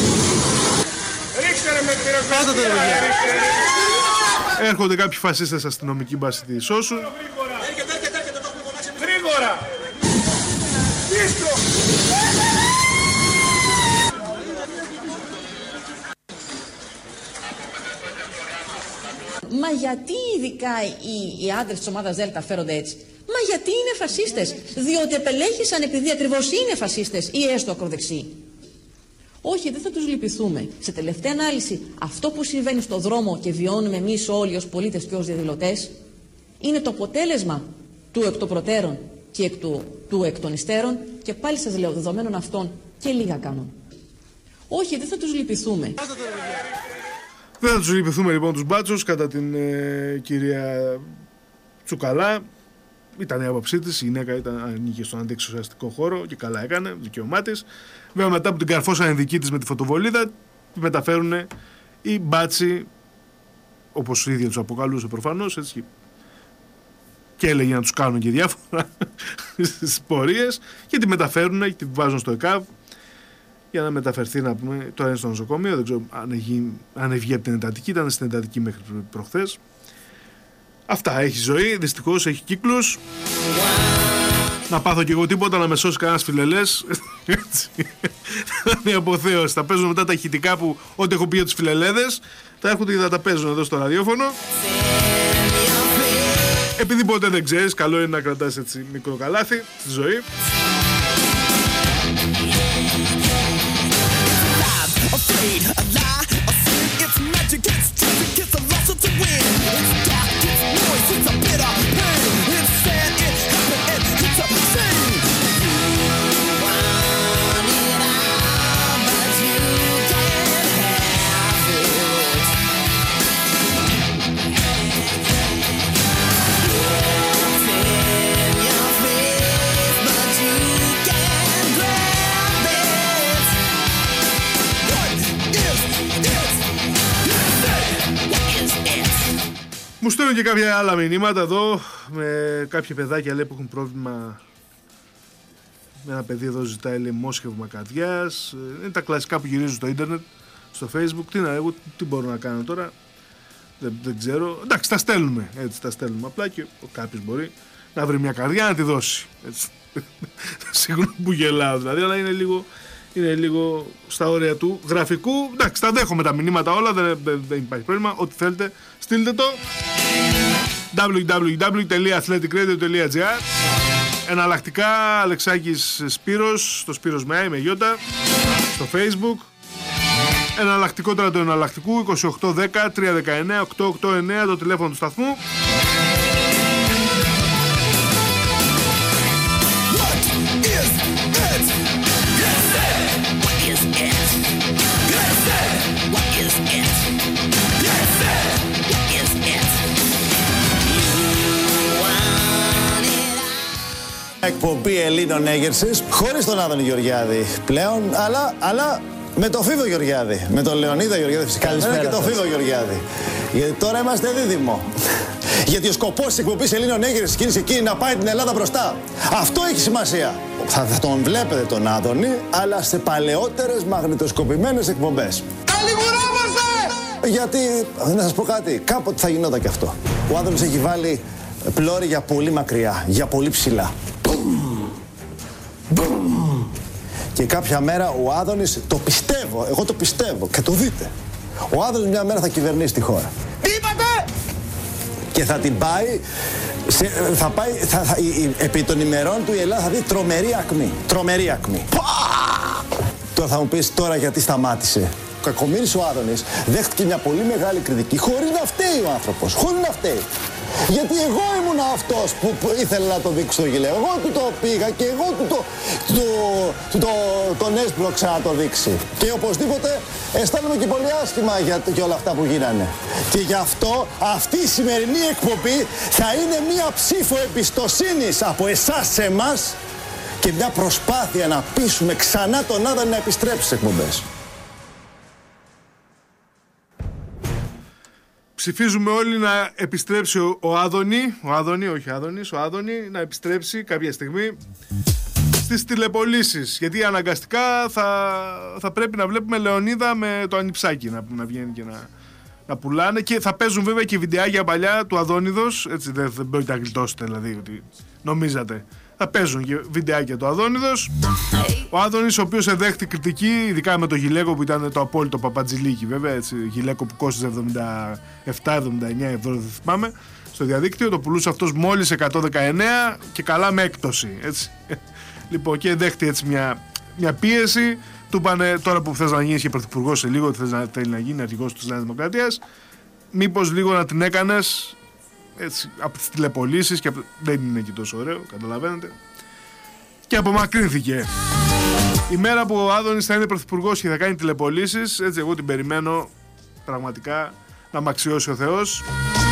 Έρχονται κάποιοι φασίστες αστυνομικοί μπάση τη σώσουν. Γρήγορα! Μα γιατί ειδικά οι άντρες της ομάδας Δέλτα φέρονται έτσι? Μα γιατί είναι φασίστες? Διότι επελέγησαν επειδή ακριβώς είναι φασίστες ή έστω ακροδεξιοί. Όχι, δεν θα τους λυπηθούμε. Σε τελευταία ανάλυση, αυτό που συμβαίνει στο δρόμο και βιώνουμε εμείς όλοι ως πολίτες και ως διαδηλωτές, είναι το αποτέλεσμα του εκ των προτέρων και του εκ των υστέρων, και πάλι σας λέω, δεδομένων αυτών και λίγα κάνουν. Όχι, δεν θα τους λυπηθούμε. Δεν θα τους λυπηθούμε λοιπόν τους μπάτσους κατά την κυρία Τσουκαλά. Ήταν η άποψή της, η γυναίκα ανήκε στον αντιεξουσιαστικό χώρο και καλά έκανε, δικαίωμά της. Βέβαια μετά που την καρφώσανε δική της με τη φωτοβολίδα, τη μεταφέρουν οι μπάτσοι, όπως η ίδια τους αποκαλούσε προφανώς, έτσι, και έλεγε να τους κάνουν και διάφορα στις πορείες, και τη μεταφέρουν και τη βάζουν στο ΕΚΑΒ για να μεταφερθεί, να πούμε, τώρα είναι στο νοσοκομείο, δεν ξέρω αν βγει από την εντατική, ήταν στην εντατική μέχρι προχθές. Αυτά, έχει ζωή, δυστυχώς έχει κύκλους. Να πάθω κι εγώ τίποτα, να με σώσει κανένας φιλελές. Είναι αποθέωση. Θα παίζουν μετά τα ηχητικά που ό,τι έχω πει για τους φιλελέδες, θα έρχονται και θα τα παίζουν εδώ στο ραδιόφωνο. Επειδή ποτέ δεν ξέρεις, καλό είναι να κρατάς έτσι μικρό καλάθι στη ζωή. Μου στέλνουν και κάποια άλλα μηνύματα εδώ με κάποια παιδάκια, λέει, που έχουν πρόβλημα. Με ένα παιδί εδώ ζητάει, λέει, μόσχευμα καρδιάς. Είναι τα κλασικά που γυρίζουν στο ίντερνετ, στο facebook. Εγώ τι μπορώ να κάνω τώρα, δεν ξέρω. Εντάξει, τα στέλνουμε, έτσι, τα στέλνουμε απλά και κάποιος μπορεί να βρει μια καρδιά να τη δώσει, έτσι. Συγγνώμη που γελάω δηλαδή, αλλά είναι λίγο στα όρια του γραφικού. Εντάξει, τα δέχομαι τα μηνύματα όλα, δεν υπάρχει πρόβλημα. Ό,τι θέλετε, στείλτε το. www.athleticradio.gr. Εναλλακτικά Αλεξάκης Σπύρος, το Σπύρος με με Ιώτα, στο Facebook. Εναλλακτικότερα του εναλλακτικού 2810 319 889, το τηλέφωνο του σταθμού. Εκπομπή Ελλήνων έγερσης, χωρίς τον Άδωνη Γεωργιάδη πλέον, αλλά με το Φίβο Γεωργιάδη, με τον Λεωνίδα Γεωργιάδη φυσικά. Καλησπέρα και τον Φίβο Γεωργιάδη. Γιατί τώρα είμαστε δίδυμο. Γιατί ο σκοπός της εκπομπής Ελλήνων έγερσης είναι εκείνη να πάει την Ελλάδα μπροστά. Αυτό έχει σημασία. Θα τον βλέπετε τον Άδωνη, αλλά σε παλαιότερες μαγνητοσκοπημένες εκπομπές. Καλιγουρόμαστε! Γιατί, να σας πω κάτι, κάποτε θα γινόταν και αυτό. Ο Άδωνης έχει βάλει πλώρη για πολύ μακριά, για πολύ ψηλά. Και κάποια μέρα ο Άδωνης, το πιστεύω, εγώ το πιστεύω και το δείτε. Ο Άδωνης μια μέρα θα κυβερνήσει τη χώρα. Τι είπατε! Και θα την πάει, επί των ημερών του η Ελλάδα θα δει τρομερή ακμή. Τρομερή ακμή. Τώρα θα μου πεις τώρα γιατί σταμάτησε. Ο κακομοίρης ο Άδωνης δέχτηκε μια πολύ μεγάλη κριτική χωρίς να φταίει ο άνθρωπος, χωρίς να φταίει. Γιατί εγώ ήμουν αυτός που ήθελα να το δείξω το γυλαίο. Εγώ του το πήγα και εγώ τον έσπρωξα να το δείξει. Και οπωσδήποτε αισθάνομαι και πολύ άσχημα για όλα αυτά που γίνανε. Και γι' αυτό αυτή η σημερινή εκπομπή θα είναι μία ψήφο εμπιστοσύνης από εσάς σε εμάς και μια προσπάθεια να πείσουμε ξανά τον Άδωνη να επιστρέψει στις εκπομπές. Ψηφίζουμε όλοι να επιστρέψει ο Άδωνη, να επιστρέψει κάποια στιγμή στις τηλεπολίσεις. Γιατί αναγκαστικά θα πρέπει να βλέπουμε Λεωνίδα με το ανιψάκι να βγαίνει και να πουλάνε. Και θα παίζουν βέβαια και βιντεάκια παλιά του Αδόνιδος, έτσι δεν μπορείτε να γλιτώσετε δηλαδή ότι νομίζατε. Θα παίζουν και βιντεάκια του Αδόνιδος. Ο Άδωνης, ο οποίος εδέχτη κριτική, ειδικά με το γυλαίκο που ήταν το απόλυτο παπατζηλίκι, βέβαια. Έτσι, γυλαίκο που κόστιζε 77-79 ευρώ, δεν θυμάμαι, στο διαδίκτυο. Το πουλούσε αυτός μόλις 119 και καλά με έκπτωση. Έτσι. Λοιπόν, και εδέχτη έτσι μια πίεση. Του πάνε τώρα που θες να γίνεις και πρωθυπουργός σε λίγο, θέλει να γίνει αρχηγός της Νέας Δημοκρατίας. Μήπως λίγο να την έκανες. Έτσι, από τις τηλεπολίσεις και δεν είναι και τόσο ωραίο, καταλαβαίνετε. Και απομακρύνθηκε. Η μέρα που ο Άδωνης θα είναι πρωθυπουργός και θα κάνει τηλεπολίσεις, έτσι εγώ την περιμένω πραγματικά να μ' αξιώσει ο Θεός.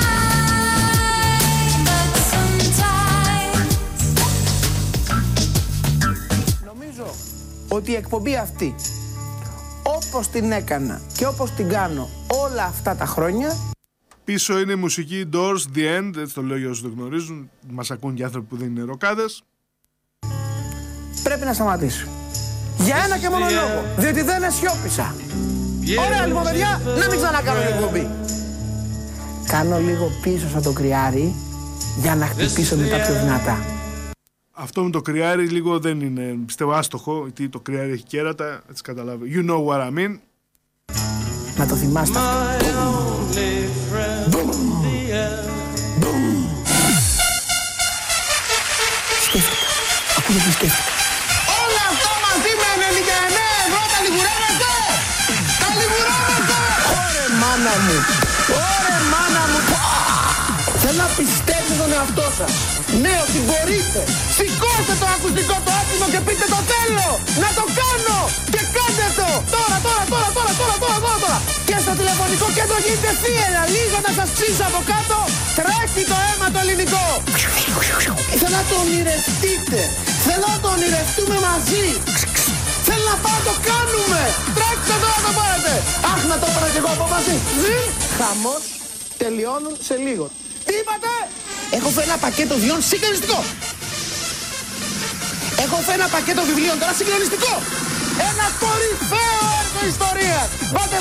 Νομίζω ότι η εκπομπή αυτή, όπως την έκανα και όπως την κάνω όλα αυτά τα χρόνια, πίσω είναι η μουσική Doors, The End, έτσι το λέω για όσους δεν γνωρίζουν, μας ακούν και άνθρωποι που δεν είναι ροκάδες. Πρέπει να σταματήσω. Για ένα και μόνο λόγο, διότι δεν αισιόπισα. Ωραία λοιπόν παιδιά, να μην ξανακάνω την εκπομπή. Κάνω λίγο πίσω σαν το κρυάρι για να χτυπήσω μετά πιο δυνατά. Αυτό με το κρυάρι λίγο δεν είναι, πιστεύω, άστοχο, γιατί το κρυάρι έχει κέρατα, έτσι καταλάβω. You know what I mean. Να το θυμάστε αυτό. Σκέφτηκα. Ακούτε τι σκέφτηκα. Όλα αυτά μαζί με 99 ευρώ τα λιγουρεύετε! Τα λιγουρεύετε! Ωρε μάνα μου! Ωρε μάνα μου! Θέλω να πιστέψετε τον εαυτό σας. Ναι, ότι μπορείτε. Σηκώστε το ακουστικό το άτιμο και πείτε το θέλω! Να το κάνω! Και κάντε το! Τώρα! Και στο τηλεφωνικό κέντρο γίνεται θύελα. Λίγο να σας ψήσω από κάτω. Τρέχει το αίμα το ελληνικό. Θέλω να το ονειρευτείτε. Θέλω να το ονειρευτούμε μαζί. Θέλω να πάω το κάνουμε. Τρέξτε τώρα να το πάρετε. Αχ, να το έπαιρνα κι εγώ από μαζί. Χαμός τελειώνουν σε λίγο. Τι είπατε? Έχω φέρει ένα πακέτο βιών συγκλονιστικό. Έχω φέρει ένα πακέτο βιβλίων τώρα συγκλονιστικό. Ένα κορυφαίο έργο ιστορίας. Βάλτε.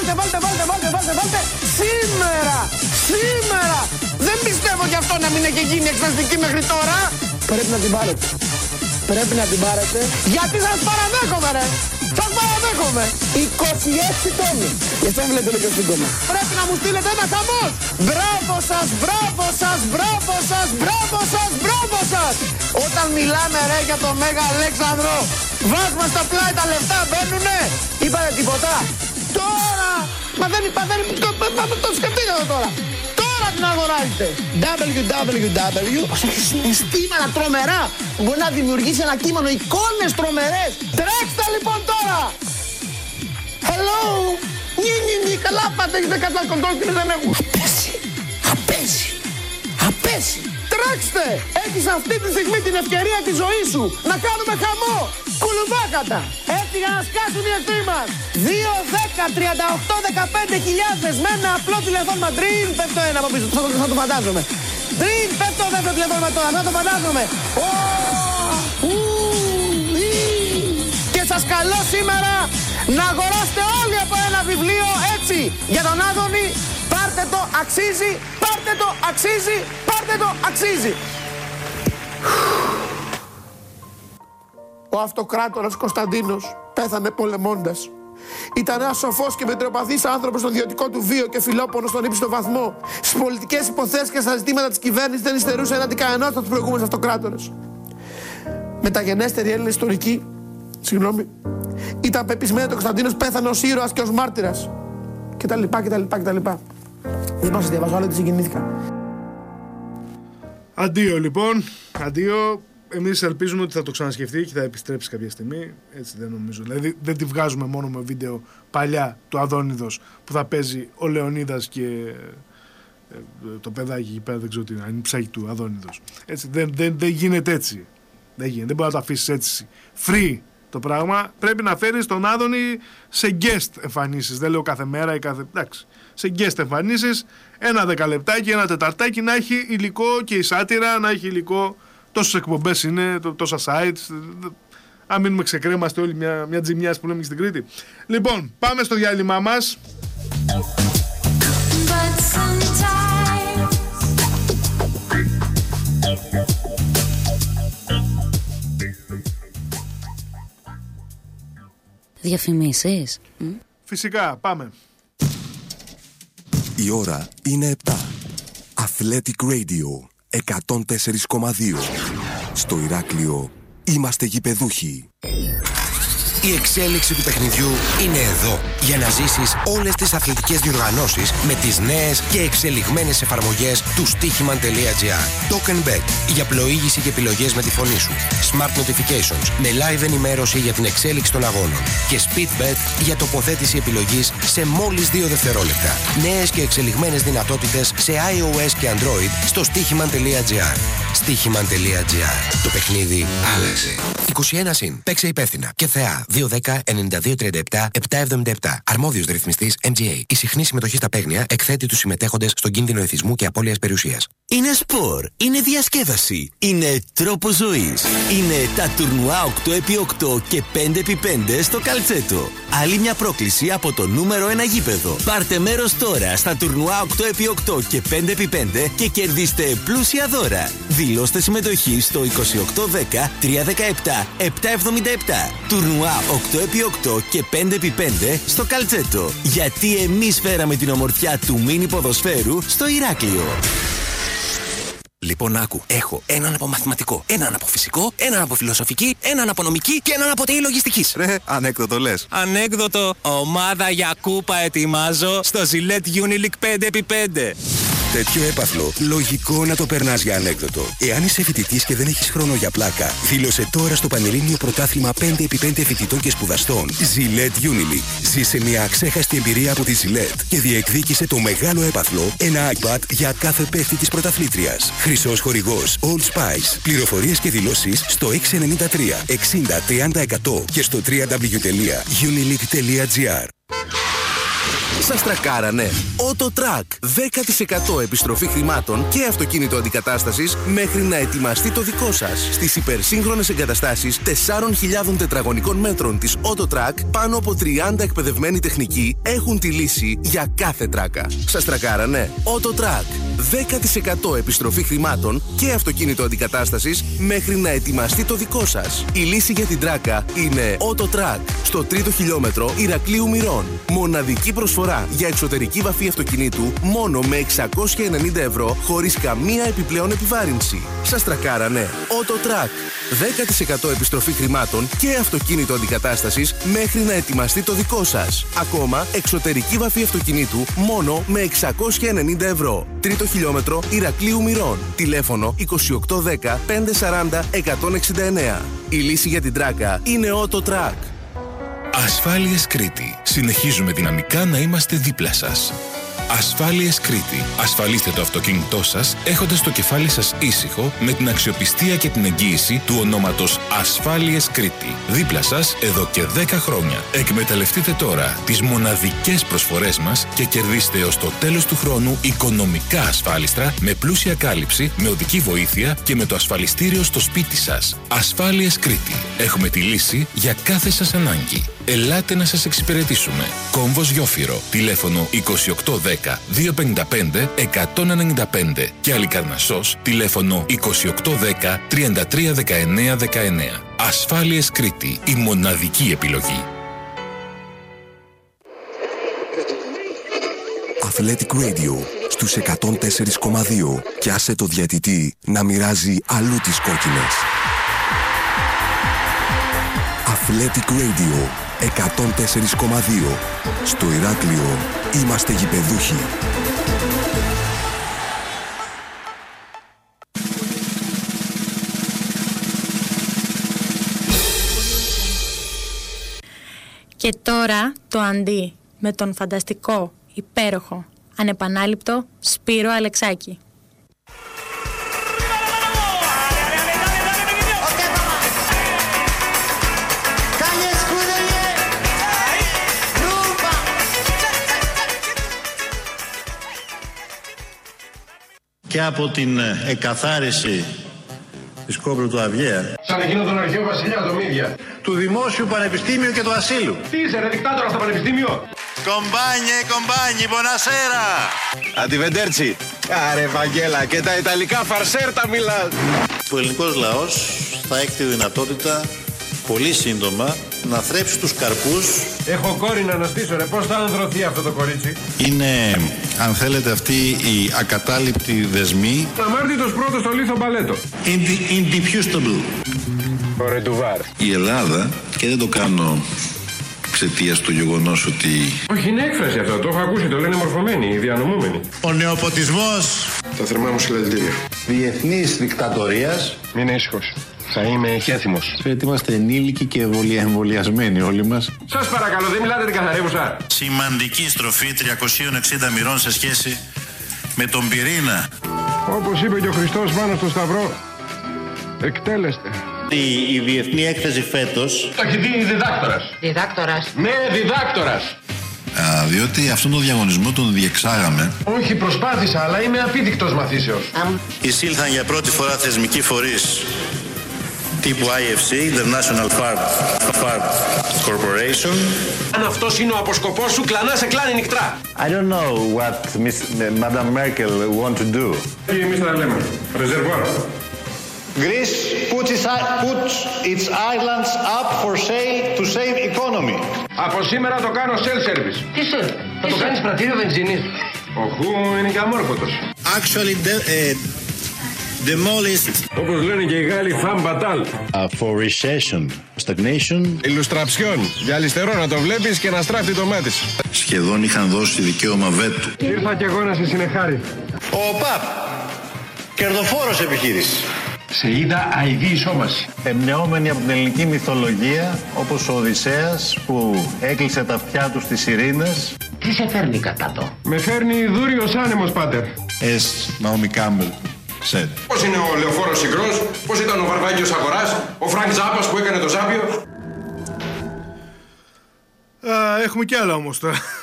Σήμερα. Δεν πιστεύω γι' αυτό να μην έχει γίνει εξαστική μέχρι τώρα. Πρέπει να την πάρετε. πρέπει να την πάρετε. Γιατί σας παραδέχομαι ρε. Σας παραδέχομαι. 26 τόμοι. Γι' αυτό βλέπετε λίγο σύντομα. Πρέπει να μου στείλετε ένα χαμός. Μπράβο σας, μπράβο σας, μπράβο σας, μπράβο σας, μπράβο σας. Όταν μιλάμε ρε για το Μέγα Αλέξανδρο, βάζουμε στο πλάι τα λεφτά, μπαίνουνε. Είπατε τίποτα. Τώρα. Μα δεν είπα, το σκεφτείτε εδώ τώρα. Τώρα την αγοράζετε. www. Έχει συναισθήματα τρομερά. Μπορεί να δημιουργήσει ένα κείμενο, εικόνες τρομερές. Τρέξτε λοιπόν τώρα. Hello. Νι, καλά πάτε, έχετε κατά κοντρόλ και δεν έχουν. Απέσει. Τρέξτε. Έχεις αυτή τη στιγμή την ευκαιρία της ζωής σου. Να κάνουμε χαμό. Κουλουμπάκατα. Έφυγα να σκάσουν οι εχθροί μας. 2, 10, 38, 15.000 με ένα απλό τηλεφώνημα. Τρίν, πέφτω ένα από πίσω. Θα το φαντάζομαι. Τρίν, πέφτω δεύτερο τηλεφώνημα τώρα. Θα το φαντάζομαι. Και σας καλώ σήμερα να αγοράσετε όλοι από ένα βιβλίο έτσι για τον Άδωνη. Πάρτε το, αξίζει. Πάρτε το, αξίζει. Πάρτε το, αξίζει. Ο αυτοκράτορας Κωνσταντίνος πέθανε πολεμώντας. Ήταν ένας σοφός και μετριοπαθής άνθρωπος στον ιδιωτικό του βίο και φιλόπονος στον ύψιστο βαθμό. Στις πολιτικές υποθέσεις και στα ζητήματα της κυβέρνησης δεν υστερούσε έναντι κανενός από τους προηγούμενους αυτοκράτορες. Μεταγενέστεροι Έλληνες ιστορικοί, ήταν πεπισμένοι ότι ο Κωνσταντίνος πέθανε ως ήρωας και ως μάρτυρας. Κτλ. Δεν πάω να διαβάζω, αλλά τι συγκινήθηκα. Αντίο λοιπόν, αντίο. Εμείς ελπίζουμε ότι θα το ξανασκεφτεί και θα επιστρέψει κάποια στιγμή. Έτσι δεν νομίζω. Δηλαδή δεν τη βγάζουμε μόνο με βίντεο παλιά του Αδόνιδος που θα παίζει ο Λεωνίδας και το παιδάκι εκεί πέρα, δεν ξέρω τι είναι, είναι ψάχη του Αδόνιδος. Έτσι, δεν γίνεται έτσι. Δεν μπορεί να το αφήσεις έτσι. Free το πράγμα. Πρέπει να φέρεις τον Άδωνη σε guest εμφανίσεις. Δεν λέω κάθε μέρα ή κάθε. Εντάξει. Σε guest εμφανίσεις, ένα 10 λεπτάκι, ένα τεταρτάκι να έχει υλικό και η σάτυρα να έχει υλικό. Τόσες εκπομπές είναι, τόσα sites. Αν μείνουμε ξεκρέμαστε όλοι μια τζιμιά που λέμε και στην Κρήτη. Λοιπόν, πάμε στο διάλειμμα μας. Διαφημίσεις. Φυσικά, πάμε. Η ώρα είναι 7. Athletic Radio 104,2. Στο Ηράκλειο είμαστε γηπεδούχοι. Η εξέλιξη του παιχνιδιού είναι εδώ για να ζήσεις όλες τις αθλητικές διοργανώσεις με τις νέες και εξελιγμένες εφαρμογές του Stichiman.gr. Token Bet για πλοήγηση και επιλογές με τη φωνή σου. Smart Notifications με live ενημέρωση για την εξέλιξη των αγώνων. Και Speed Bet για τοποθέτηση επιλογής σε μόλις 2 δευτερόλεπτα. Νέες και εξελιγμένες δυνατότητες σε iOS και Android στο Stichiman.gr. Stichiman.gr. Το παιχνίδι άλλαξε. 21 συν. Παίξε υπεύθυνα. Και θεά. 210-9237-777. Αρμόδιος ρυθμιστής MGA. Η συχνή συμμετοχή στα παίγνια εκθέτει τους συμμετέχοντες στον κίνδυνο εθισμού και απώλειας περιουσίας. Είναι σπορ, είναι διασκέδαση, είναι τρόπος ζωής. Είναι τα τουρνουά 8x8 και 5x5 στο Καλτσέτο. Άλλη μια πρόκληση από το νούμερο 1 γήπεδο. Πάρτε μέρος τώρα στα τουρνουά 8x8 και 5x5 και κερδίστε πλούσια δώρα. Δηλώστε συμμετοχή στο 2810 317 777. Τουρνουά 8x8 και 5x5 στο Καλτσέτο. Γιατί εμείς φέραμε την ομορφιά του μίνι ποδοσφαίρου στο Ηράκλειο. Λοιπόν, άκου. Έχω έναν από μαθηματικό, έναν από φυσικό, έναν από φιλοσοφική, έναν από νομική και έναν από ΤΕΙ λογιστικής. Ρε, ανέκδοτο λες. Ανέκδοτο. Ομάδα για κούπα ετοιμάζω στο Gillette Unileak 5x5. Τέτοιο έπαθλο, λογικό να το περνάς για ανέκδοτο. Εάν είσαι φοιτητής και δεν έχεις χρόνο για πλάκα, δήλωσε τώρα στο Πανελλήνιο Πρωτάθλημα 5x5 φοιτητών και σπουδαστών. Gillette Unileak. Ζήσε μια αξέχαστη εμπειρία από τη Gillette και διεκδίκησε το μεγάλο έπαθλο, ένα iPad για κάθε παίχτη της πρωταθλήτριας. Χρυσός χορηγός Old Spice. Πληροφορίες και δηλώσεις στο 693 60 30 100 και στο www.unileak.gr. Σας τρακάρανε. Autotrack. 10% επιστροφή χρημάτων και αυτοκίνητο αντικατάστασης μέχρι να ετοιμαστεί το δικό σας. Στις υπερσύγχρονες εγκαταστάσεις 4.000 τετραγωνικών μέτρων της Autotrack, πάνω από 30 εκπαιδευμένοι τεχνικοί έχουν τη λύση για κάθε τράκα. Σας τρακάρανε. Autotrack. 10% επιστροφή χρημάτων και αυτοκίνητο αντικατάστασης μέχρι να ετοιμαστεί το δικό σας. Η λύση για την τράκα είναι Autotrack στο 3ο χιλιόμετρο Ηρακλείου Μυρών. Μοναδική προσφορά για εξωτερική βαφή αυτοκινήτου μόνο με 690 ευρώ χωρίς καμία επιπλέον επιβάρυνση. Σας τρακάρανε. Autotrack. 10% επιστροφή χρημάτων και αυτοκίνητο αντικατάστασης μέχρι να ετοιμαστεί το δικό σας. Ακόμα εξωτερική βαφή αυτοκινήτου μόνο με 690 ευρώ. 3ο χιλιόμετρο Ηρακλείου Μυρών. Τηλέφωνο 2810 540 169. Η λύση για την τράκα είναι Autotrack. Ασφάλειες Κρήτη. Συνεχίζουμε δυναμικά να είμαστε δίπλα σας. Ασφάλειες Κρήτη. Ασφαλίστε το αυτοκίνητό σας έχοντας το κεφάλι σας ήσυχο με την αξιοπιστία και την εγγύηση του ονόματος Ασφάλειες Κρήτη. Δίπλα σας εδώ και 10 χρόνια. Εκμεταλλευτείτε τώρα τις μοναδικές προσφορές μας και κερδίστε έως το τέλος του χρόνου οικονομικά ασφάλιστρα με πλούσια κάλυψη, με οδική βοήθεια και με το ασφαλιστήριο στο σπίτι σας. Ασφάλειες Κρήτη. Έχουμε τη λύση για κάθε σας ανάγκη. Ελάτε να σας εξυπηρετήσουμε. Κόμβος Γιόφυρο. Τηλέφωνο 2810 255 195 και Αλικαρνασσός. Τηλέφωνο 2810 3319 19. Ασφάλειες Κρήτη. Η μοναδική επιλογή. Athletic Radio στους 104,2 και άσε το διαιτητή να μοιράζει αλλού τις κόκκινες. Athletic Radio 104,2. Στο Ηράκλειο είμαστε γηπεδούχοι. Και τώρα το αντί με τον φανταστικό, υπέροχο, ανεπανάληπτο Σπύρο Αλεξάκη. Και από την εκαθάριση της Κόπρου του Αβιέα, σαν εκείνο τον αρχαίο βασιλιά, το Μύδια, του Δημόσιου Πανεπιστήμιου και του Ασύλου. Τι είσαι ρε δικτάτορα στο πανεπιστήμιο? Κομπάνιε, buonasera. Αντιβεντέρτσι. Άρε Βαγγέλα, και τα ιταλικά φαρσέρτα μιλάς. Ο ελληνικός λαός θα έχει τη δυνατότητα πολύ σύντομα να θρέψει τους καρπούς. Έχω κόρη να αναστήσω ρε, πώς θα ανδρωθεί αυτό το κορίτσι? Είναι, αν θέλετε, αυτοί οι ακατάληπτοι δεσμοί. Αμάρτητος πρώτος στο λίθο μπαλέτο. Indefusable. Ο Ρεντουβάρ. Η Ελλάδα, και δεν το κάνω εξαιτίας του γεγονός ότι... Όχι, είναι έκφραση αυτό, το έχω ακούσει, το λένε μορφωμένοι, διανοούμενοι. Ο νεοποτισμός. Τα θερμά μου συλλαλητήρια. Διεθνής δικτατορίας. Μην είναι ήσυχος. Θα είμαι χέθιμος. Γιατί είμαστε ενήλικοι και εμβολιασμένοι όλοι μας. Σας παρακαλώ, δεν μιλάτε την καθαρεύουσα. Σημαντική στροφή 360 μοιρών σε σχέση με τον πυρήνα. Όπως είπε και ο Χριστός πάνω στο Σταυρό, εκτέλεστε. Η διεθνή έκθεση φέτος... Το έχει δει διδάκτορας. Διδάκτορας. Ναι, διδάκτορας. Διότι αυτόν τον διαγωνισμό τον διεξάγαμε. Όχι, προσπάθησα, αλλά είμαι απίδεικτος μαθήσεως. Εισήλθαν για πρώτη φορά θεσμικοί φορείς τύπου IFC, International Fart Corporation. Αν αυτός είναι ο αποσκοπός σου, κλανά σε κλάνη νυχτρά. I don't know what Madame Merkel want to do. Εμείς θα λέμε. Ρεζερβουάρ. Greece puts its islands up for sale to save economy. Από σήμερα το κάνω self-service. Τι σε, θα το κάνεις πρατήριο βενζίνης? Οχού, είναι και αμόρφωτος. Actually, demolished. Όπως λένε και οι Γάλλοι, femme fatale. For recession, stagnation. Ιλουστραψιόν. Για αριστερό να το βλέπεις και να στράφτει το μάτι. Σχεδόν είχαν δώσει δικαίωμα βέτου. Ήρθα κι εγώ να σε συνεχάρει. Ο ΠΑΠ, κερδοφόρος επιχείρηση. Σε είδα αηδή ισόμαση. Εμπνεόμενοι από την ελληνική μυθολογία, όπως ο Οδυσσέας που έκλεισε τα αυτιά του στις Ειρήνες. Τι σε φέρνει κατά το? Με φέρνει δούριος άνεμος, πάτερ. Naomi Campbell said. Πώς είναι ο Λεωφόρος Σιγκρός, πώς ήταν ο Βαρβάγγιος Αγοράς, ο Φρανκ Ζάπας που έκανε το Ζάπιο. Έχουμε κι άλλα όμως τώρα.